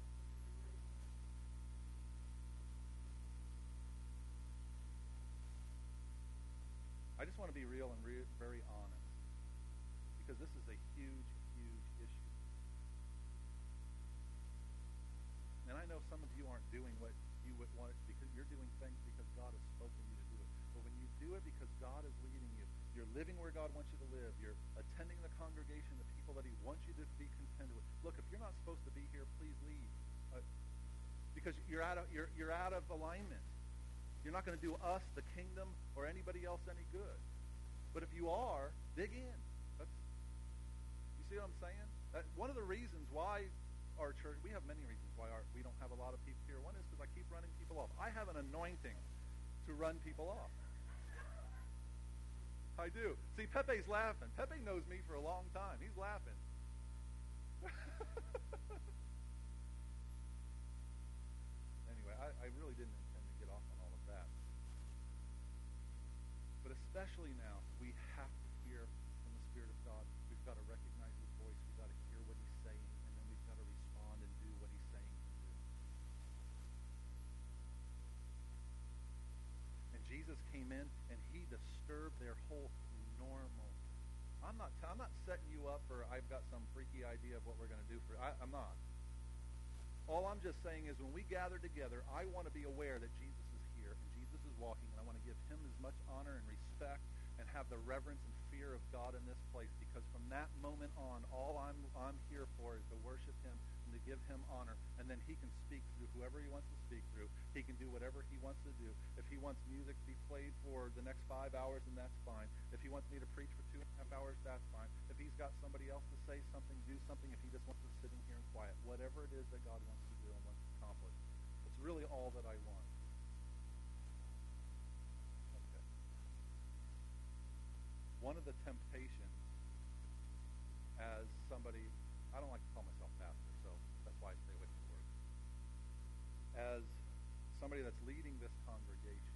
I just want to be real and very honest, because this is a huge, huge issue. And I know some of you aren't doing what you would want, because you're doing things because God has spoken you to do it. But when you do it because God is leading you, you're living where God wants you to live, you're attending the congregation, the people that he wants you to be content with. Look, if you're not supposed to be here, please leave, because you're out of alignment. You're not going to do us, the kingdom, or anybody else any good. But if you are, dig in. You see what I'm saying? One of the reasons why our church, we have many reasons why we don't have a lot of people here. One is because I keep running people off. I have an anointing to run people off. I do. See, Pepe's laughing. Pepe knows me for a long time. He's laughing. Anyway, I really didn't intend to get off on all of that. But especially now, we have to hear from the Spirit of God. We've got to recognize his voice. We've got to hear Jesus came in and he disturbed their whole normal. I'm not setting you up for I've got some freaky idea of what we're going to do for you. I'm not. All I'm just saying is when we gather together, I want to be aware that Jesus is here and Jesus is walking, and I want to give him as much honor and respect and have the reverence and fear of God in this place, because from that moment on, all I'm here for is to worship him and to give him honor, and then he can speak through whoever he wants to speak through. He can do whatever he wants to do. If he wants music to be played for the next 5 hours, then that's fine. If he wants me to preach for 2.5 hours, that's fine. If he's got somebody else to say something, do something, if he just wants to sit in here and quiet, whatever it is that God wants to do and wants to accomplish, it's really all that I want. Okay. One of the temptations as somebody, I don't like to call myself pastor, so that's why I stay away from the word. As somebody that's leading this congregation,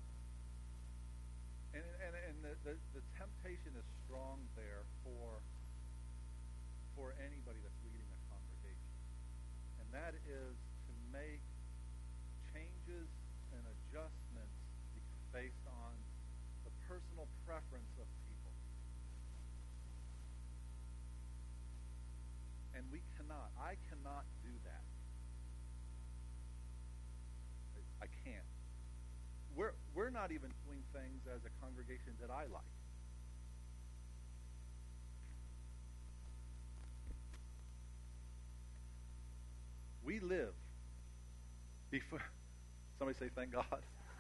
and the temptation is strong there for anybody that's leading a congregation, and that is to make changes and adjustments based on the personal preference of people. And I cannot do that. I can't. We're not even doing things as a congregation that I like. We live before. Somebody say, thank God.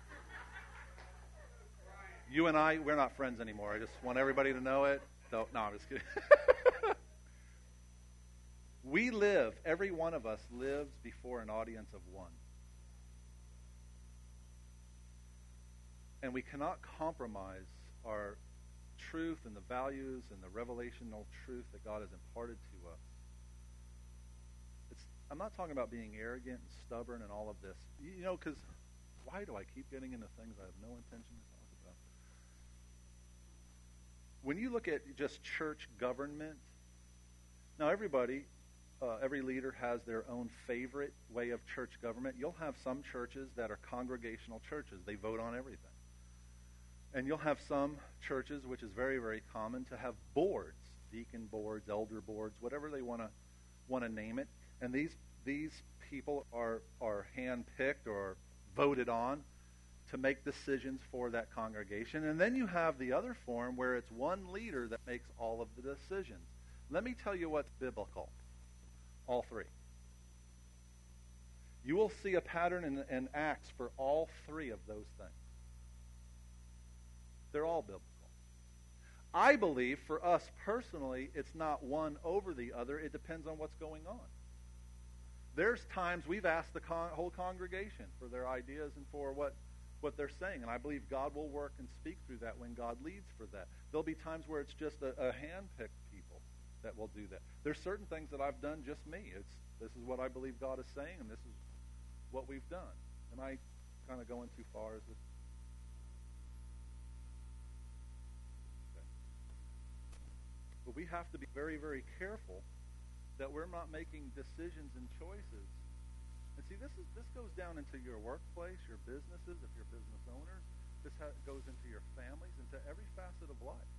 You and I, we're not friends anymore. I just want everybody to know it. No, I'm just kidding. We live, every one of us lives before an audience of one. And we cannot compromise our truth and the values and the revelational truth that God has imparted to us. I'm not talking about being arrogant and stubborn and all of this. You know, because why do I keep getting into things I have no intention to talk about? When you look at just church government, now everybody, every leader has their own favorite way of church government. You'll have some churches that are congregational churches. They vote on everything. And you'll have some churches, which is very, very common, to have boards, deacon boards, elder boards, whatever they want to name it. And these people are handpicked or voted on to make decisions for that congregation. And then you have the other form where it's one leader that makes all of the decisions. Let me tell you what's biblical. All three. You will see a pattern in Acts for all three of those things. They're all biblical. I believe for us personally, it's not one over the other. It depends on what's going on. There's times we've asked the whole congregation for their ideas and for what they're saying, and I believe God will work and speak through that when God leads for that. There'll be times where it's just a hand-picked people that will do that. There's certain things that I've done just me. This is what I believe God is saying, and this is what we've done. Am I kind of going too far? Is this? Okay. But we have to be very, very careful that we're not making decisions and choices. And see, this goes down into your workplace, your businesses, if you're business owners. This goes into your families, into every facet of life.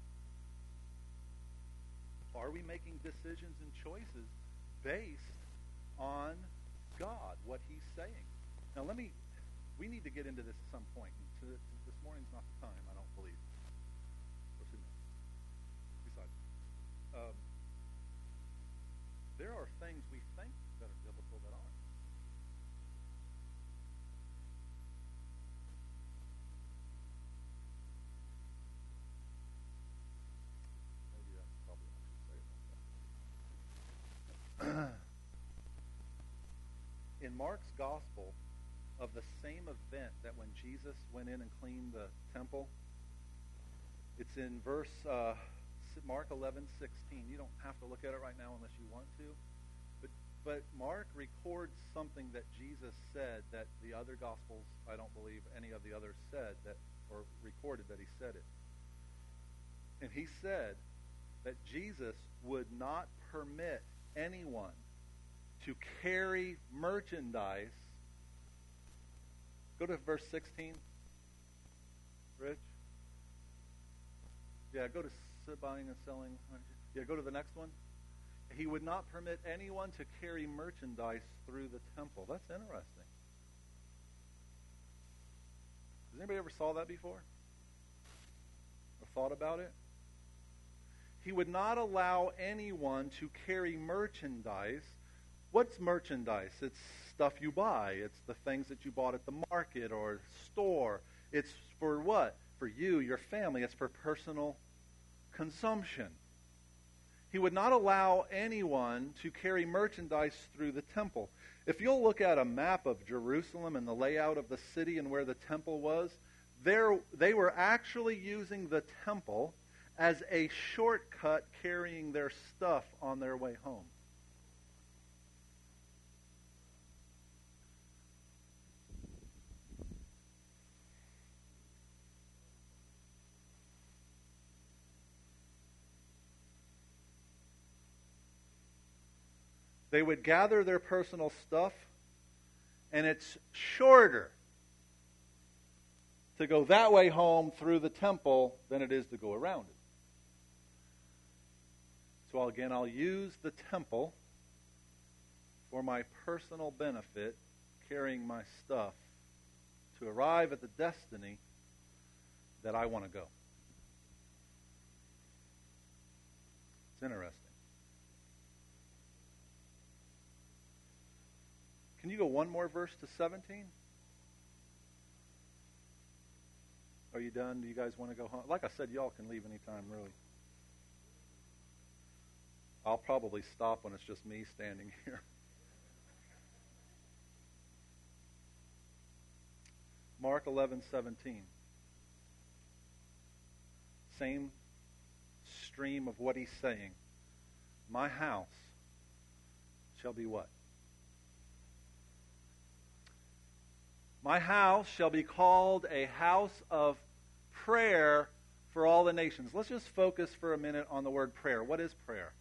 Are we making decisions and choices based on God, what he's saying? Now, we need to get into this at some point. This morning's not the time, I don't believe. Besides, there are things we think that are biblical that aren't. Maybe that's probably what I should say about that. In Mark's gospel, of the same event that when Jesus went in and cleaned the temple, it's in verse Mark 11:16. You don't have to look at it right now unless you want to. But Mark records something that Jesus said that the other Gospels, I don't believe any of the others said that, or recorded that he said it. And he said that Jesus would not permit anyone to carry merchandise. Go to verse 16. Rich? Yeah, go to buying and selling. Yeah, go to the next one. He would not permit anyone to carry merchandise through the temple. That's interesting. Has anybody ever saw that before? Or thought about it? He would not allow anyone to carry merchandise. What's merchandise? It's stuff you buy. It's the things that you bought at the market or store. It's for what? For you, your family. It's for personal consumption. He would not allow anyone to carry merchandise through the temple. If you'll look at a map of Jerusalem and the layout of the city and where the temple was, they were actually using the temple as a shortcut carrying their stuff on their way home. They would gather their personal stuff, and it's shorter to go that way home through the temple than it is to go around it. So again, I'll use the temple for my personal benefit, carrying my stuff to arrive at the destiny that I want to go. It's interesting. Can you go one more verse to 17? Are you done? Do you guys want to go home? Like I said, y'all can leave anytime, really. I'll probably stop when it's just me standing here. Mark 11:17. Same stream of what he's saying. My house shall be what? My house shall be called a house of prayer for all the nations. Let's just focus for a minute on the word prayer. What is prayer?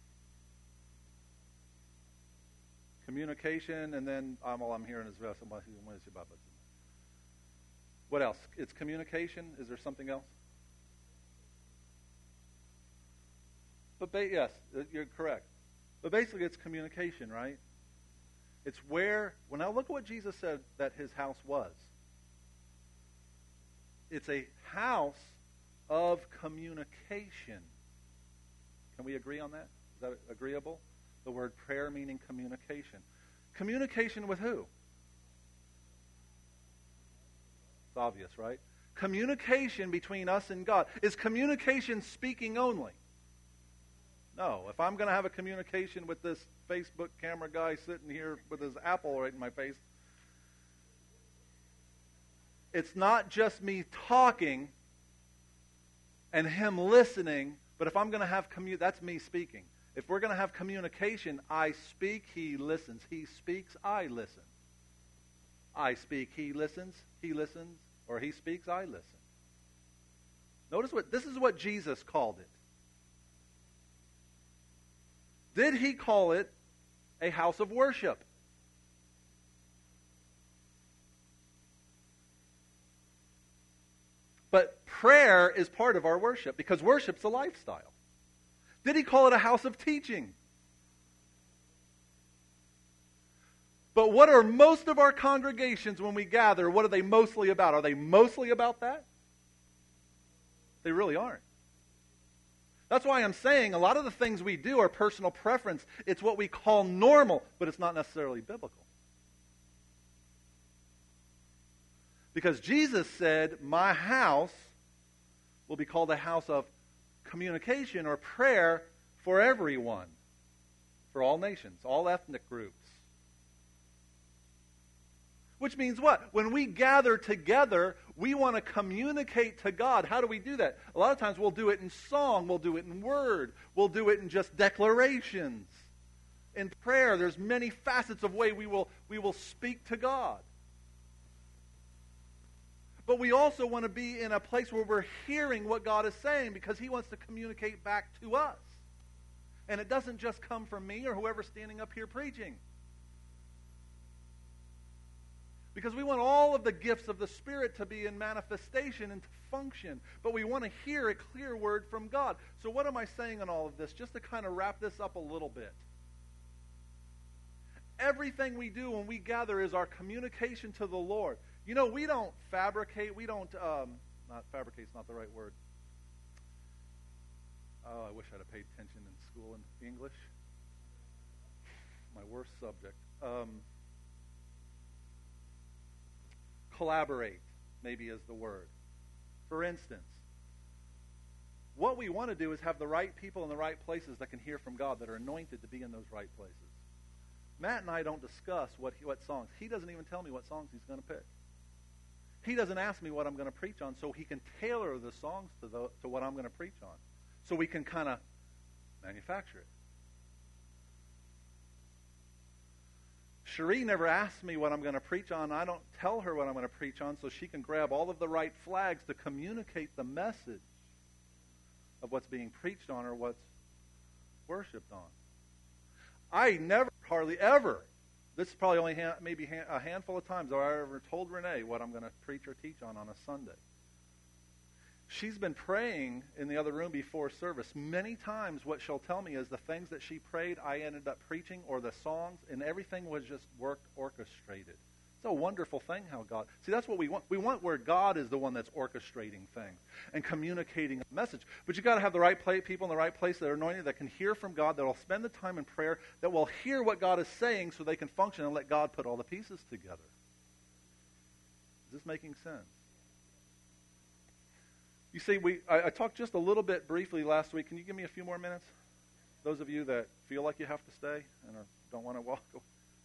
Communication, and then I'm hearing as well. What else? It's communication. Is there something else? But yes, you're correct. But basically, it's communication, right? It's where, when I look at what Jesus said that his house was. It's a house of communication. Can we agree on that? Is that agreeable? The word prayer meaning communication. Communication with who? It's obvious, right? Communication between us and God. Is communication speaking only? No. If I'm going to have a communication with this Facebook camera guy sitting here with his apple right in my face, it's not just me talking and him listening, but if I'm going to have that's me speaking. If we're going to have communication, I speak, he listens. He speaks, I listen. I speak, he listens, or he speaks, I listen. Notice this is what Jesus called it. Did he call it a house of worship? But prayer is part of our worship because worship's a lifestyle. Did he call it a house of teaching? But what are most of our congregations when we gather, what are they mostly about? Are they mostly about that? They really aren't. That's why I'm saying a lot of the things we do are personal preference. It's what we call normal, but it's not necessarily biblical. Because Jesus said, my house will be called a house of communication or prayer for everyone, for all nations, all ethnic groups. Which means what? When we gather together, we want to communicate to God. How do we do that? A lot of times we'll do it in song, we'll do it in word, we'll do it in just declarations. In prayer, there's many facets of way we will speak to God. But we also want to be in a place where we're hearing what God is saying because he wants to communicate back to us. And it doesn't just come from me or whoever's standing up here preaching. Because we want all of the gifts of the Spirit to be in manifestation and to function. But we want to hear a clear word from God. So what am I saying in all of this? Just to kind of wrap this up a little bit. Everything we do when we gather is our communication to the Lord. You know, we don't fabricate. We don't, not fabricate is not the right word. Oh, I wish I'd have paid attention in school in English. My worst subject. Collaborate, maybe is the word. For instance, what we want to do is have the right people in the right places that can hear from God, that are anointed to be in those right places. Matt and I don't discuss what songs. He doesn't even tell me what songs he's going to pick. He doesn't ask me what I'm going to preach on, so he can tailor the songs to what I'm going to preach on. So we can kind of manufacture it. Cherie never asks me what I'm going to preach on. I don't tell her what I'm going to preach on, so she can grab all of the right flags to communicate the message of what's being preached on or what's worshipped on. I never, hardly ever, this is probably only maybe a handful of times have I ever told Renee what I'm going to preach or teach on a Sunday. She's been praying in the other room before service. Many times what she'll tell me is the things that she prayed, I ended up preaching, or the songs, and everything was just orchestrated. It's a wonderful thing how God... See, that's what we want. We want where God is the one that's orchestrating things and communicating a message. But you've got to have the right people in the right place that are anointed, that can hear from God, that will spend the time in prayer, that will hear what God is saying so they can function and let God put all the pieces together. Is this making sense? You see, I talked just a little bit briefly last week. Can you give me a few more minutes? Those of you that feel like you have to stay and don't want to walk away.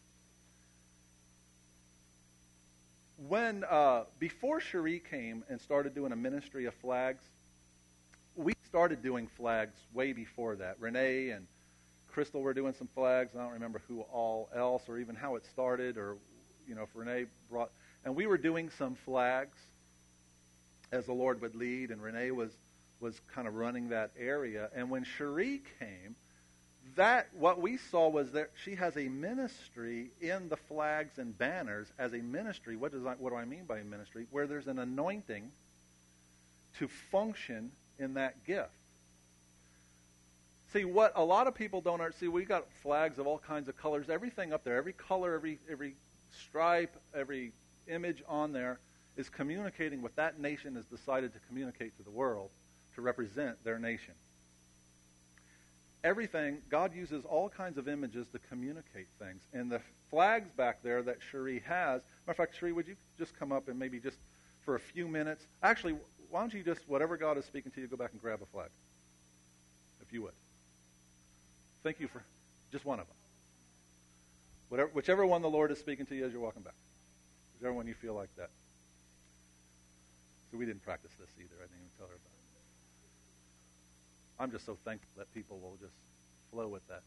When, before Cherie came and started doing a ministry of flags, we started doing flags way before that. Renee and Crystal were doing some flags. I don't remember who all else or even how it started, or, you know, if Renee brought... And we were doing some flags as the Lord would lead, and Renee was kind of running that area. And when Cherie came, what we saw was that she has a ministry in the flags and banners as a ministry. What do I mean by a ministry? Where there's an anointing to function in that gift. See, what a lot of people don't see, we got flags of all kinds of colors, everything up there, every color, every stripe, every image on there is communicating what that nation has decided to communicate to the world to represent their nation. Everything, God uses all kinds of images to communicate things. And the flags back there that Cherie has, matter of fact, Cherie, would you just come up and maybe just for a few minutes, actually, why don't you just, whatever God is speaking to you, go back and grab a flag, if you would. Thank you for just one of them. Whichever one the Lord is speaking to you as you're walking back. Whichever one you feel like that. So we didn't practice this either. I didn't even tell her about it. I'm just so thankful that people will just flow with that.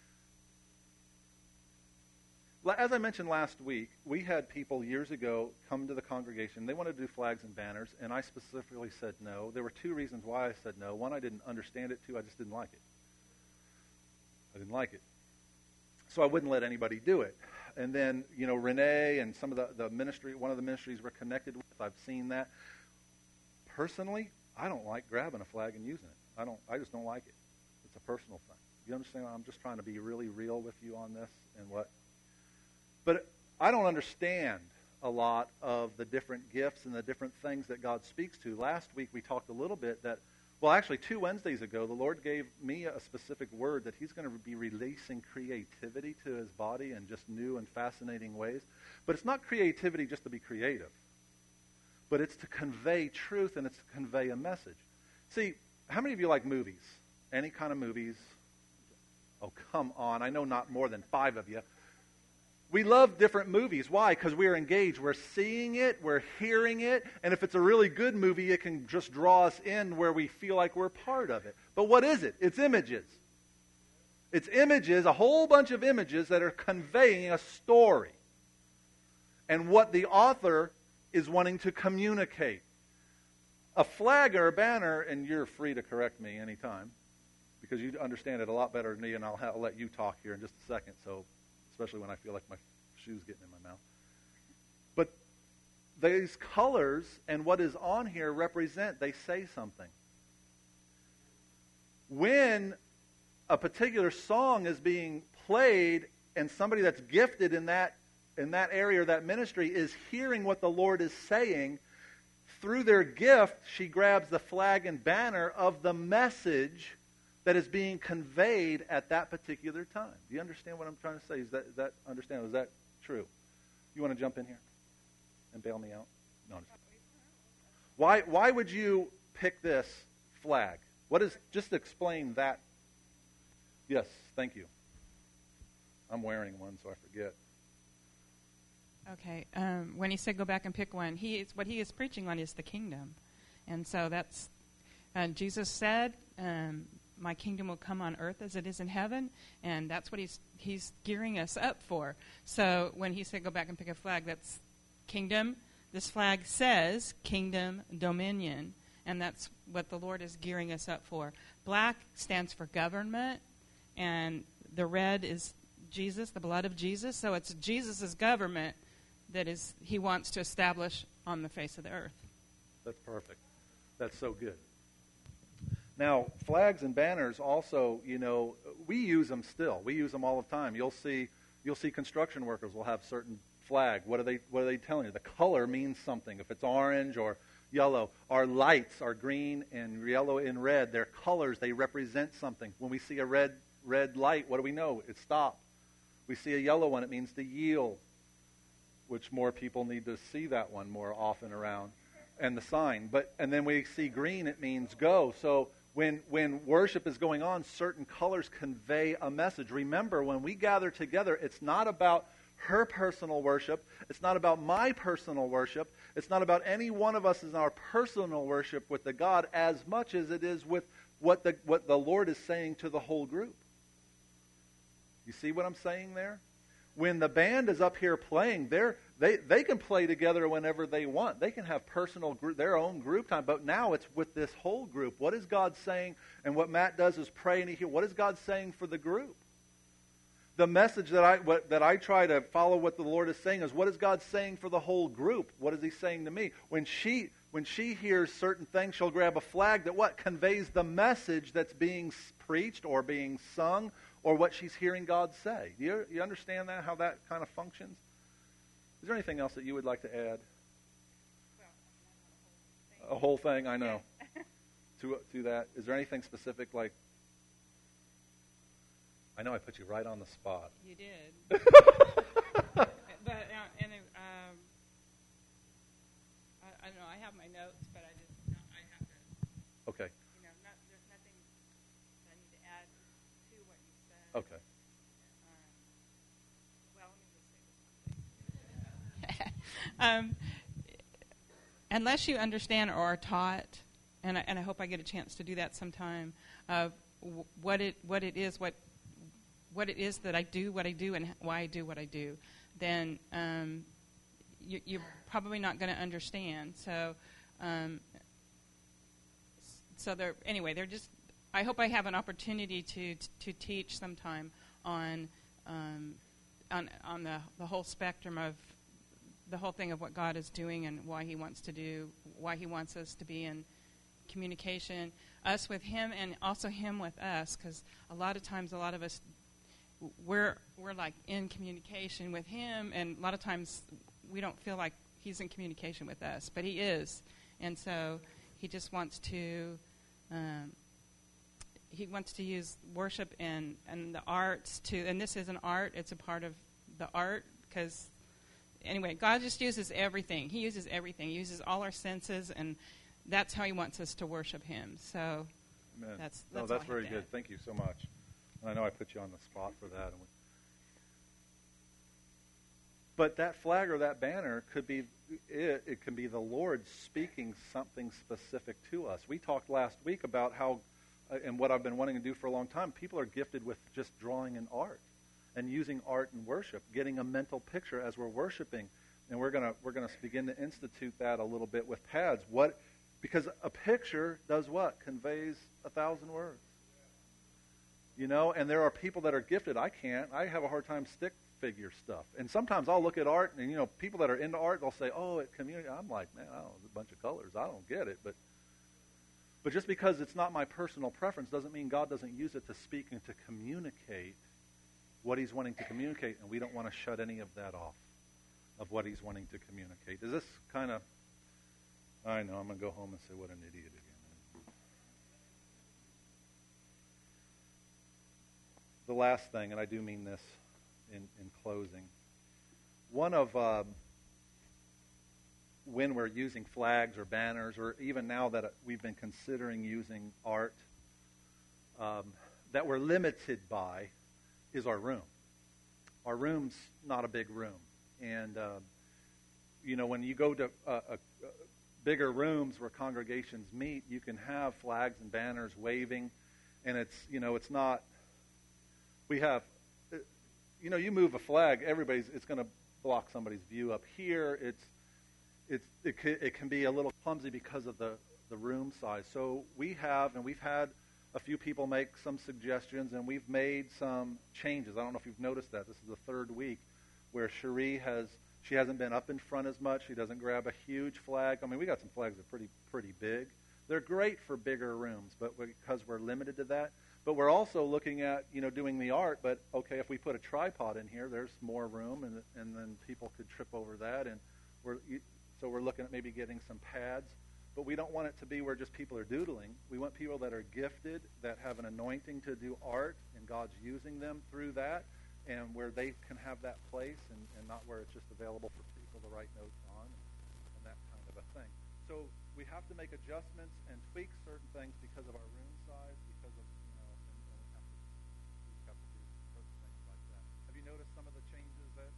As I mentioned last week, we had people years ago come to the congregation. They wanted to do flags and banners, and I specifically said no. There were two reasons why I said no. One, I didn't understand it. Two, I just didn't like it. I didn't like it. So I wouldn't let anybody do it. And then, you know, Renee and some of the ministry, one of the ministries we're connected with, I've seen that. Personally, I don't like grabbing a flag and using it. I just don't like it. It's a personal thing. You understand? I'm just trying to be really real with you on this and what. But I don't understand a lot of the different gifts and the different things that God speaks to. Last week we talked a little bit that, well, actually 2 Wednesdays ago, the Lord gave me a specific word that He's going to be releasing creativity to His body in just new and fascinating ways. But it's not creativity just to be creative. But it's to convey truth, and it's to convey a message. See, how many of you like movies? Any kind of movies? Oh, come on. I know not more than 5 of you. We love different movies. Why? Because we're engaged. We're seeing it. We're hearing it. And if it's a really good movie, it can just draw us in where we feel like we're part of it. But what is it? It's images. It's images, a whole bunch of images that are conveying a story. And what the author is wanting to communicate. A flag or a banner, and you're free to correct me anytime, because you understand it a lot better than me, and I'll let you talk here in just a second, so especially when I feel like my shoe's getting in my mouth. But these colors and what is on here represent, they say something. When a particular song is being played and somebody that's gifted in that area or that ministry is hearing what the Lord is saying, through their gift, she grabs the flag and banner of the message that is being conveyed at that particular time. Do you understand what I'm trying to say? Is that understand? Is that true? You want to jump in here and bail me out? No. Why would you pick this flag? What is? Just explain that. Yes, thank you. I'm wearing one, so I forget. Okay. When he said go back and pick one, what he is preaching on is the kingdom. And so that's, Jesus said, my kingdom will come on earth as it is in heaven, and that's what he's gearing us up for. So when he said go back and pick a flag, that's kingdom. This flag says kingdom dominion, and that's what the Lord is gearing us up for. Black stands for government, and the red is Jesus, the blood of Jesus. So it's Jesus' government that he wants to establish on the face of the earth. That's perfect. That's so good. Now, flags and banners also, we use them still. We use them all the time. You'll see construction workers will have certain flag. What are they telling you? The color means something. If it's orange or yellow, our lights are green and yellow and red. They're colors. They represent something. When we see a red light, what do we know? It's stop. We see a yellow one, it means to yield, which more people need to see that one more often around, and the sign. And then we see green, it means go. So when worship is going on, certain colors convey a message. Remember, when we gather together, it's not about her personal worship. It's not about my personal worship. It's not about any one of us in our personal worship with the God as much as it is with what the Lord is saying to the whole group. You see what I'm saying there? When the band is up here playing, they can play together whenever they want. They can have their own group time, but now it's with this whole group. What is God saying? And what Matt does is pray and he hears. What is God saying for the group? The message that I try to follow what the Lord is saying is, what is God saying for the whole group? What is he saying to me? When she hears certain things, she'll grab a flag that conveys the message that's being preached or being sung, or what she's hearing God say. You understand that, how that kind of functions? Is there anything else that you would like to add? Well, a whole thing, I know. to that. Is there anything specific like... I know I put you right on the spot. You did. But, I don't know, I have my notes, but I have to... Okay. There's nothing that I need to add to what you said. Okay. Well, let me just say something. Unless you understand or are taught, and I hope I get a chance to do that sometime, of what it is that I do what I do and why I do what I do, then you're probably not going to understand. So they're just. I hope I have an opportunity to teach sometime on the whole spectrum of the whole thing of what God is doing and why He wants to do, why He wants us to be in communication, us with Him and also Him with us, because a lot of us we're like in communication with Him, and a lot of times we don't feel like He's in communication with us, but He is, and so He just wants to. He wants to use worship and the arts and this is an art. It's a part of the art because, anyway, God just uses everything. He uses everything. He uses all our senses, and that's how He wants us to worship Him. So Amen. That's very good. Thank you so much. And I know I put you on the spot for that. But that flag or that banner could be it can be the Lord speaking something specific to us. We talked last week about how, and what I've been wanting to do for a long time, people are gifted with just drawing in art and using art in worship, getting a mental picture as we're worshiping. And we're gonna begin to institute that a little bit with pads. Because a picture does what? Conveys 1,000 words. You know, and there are people that are gifted. I can't. I have a hard time stick figure stuff. And sometimes I'll look at art, and, you know, people that are into art, they'll say, oh, at community. I'm like, man, I don't know, it's a bunch of colors. I don't get it. But just because it's not my personal preference doesn't mean God doesn't use it to speak and to communicate what he's wanting to communicate, and we don't want to shut any of that off, of what he's wanting to communicate. Is this kind of, I know, I'm going to go home and say, what an idiot again. The last thing, and I do mean this in closing, one of when we're using flags or banners, or even now that we've been considering using art, that we're limited by is our room. Our room's not a big room. And, you know, when you go to bigger rooms where congregations meet, you can have flags and banners waving, and it's, you know, it's not, we have, you know, you move a flag, it's going to block somebody's view up here. It can be a little clumsy because of the room size. So we've had a few people make some suggestions, and we've made some changes. I don't know if you've noticed that. This is the third week where Cherie hasn't been up in front as much. She doesn't grab a huge flag. I mean, we got some flags that are pretty big. They're great for bigger rooms, but because we're limited to that. But we're also looking at, you know, doing the art. But okay, if we put a tripod in here, there's more room, and then people could trip over that. And so we're looking at maybe getting some pads. But we don't want it to be where just people are doodling. We want people that are gifted, that have an anointing to do art, and God's using them through that, and where they can have that place, and not where it's just available for people to write notes on, and that kind of a thing. So we have to make adjustments and tweak certain things because of our room size, because of, you know, and we have to do certain things like that. Have you noticed some of the changes that?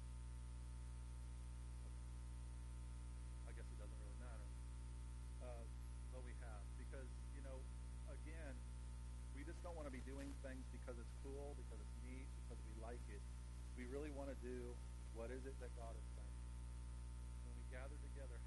I guess it doesn't really matter. But we have, because, you know, again, we just don't want to be doing things because it's cool, because it's neat, because we like it. We really want to do what is it that God is saying. When we gather together,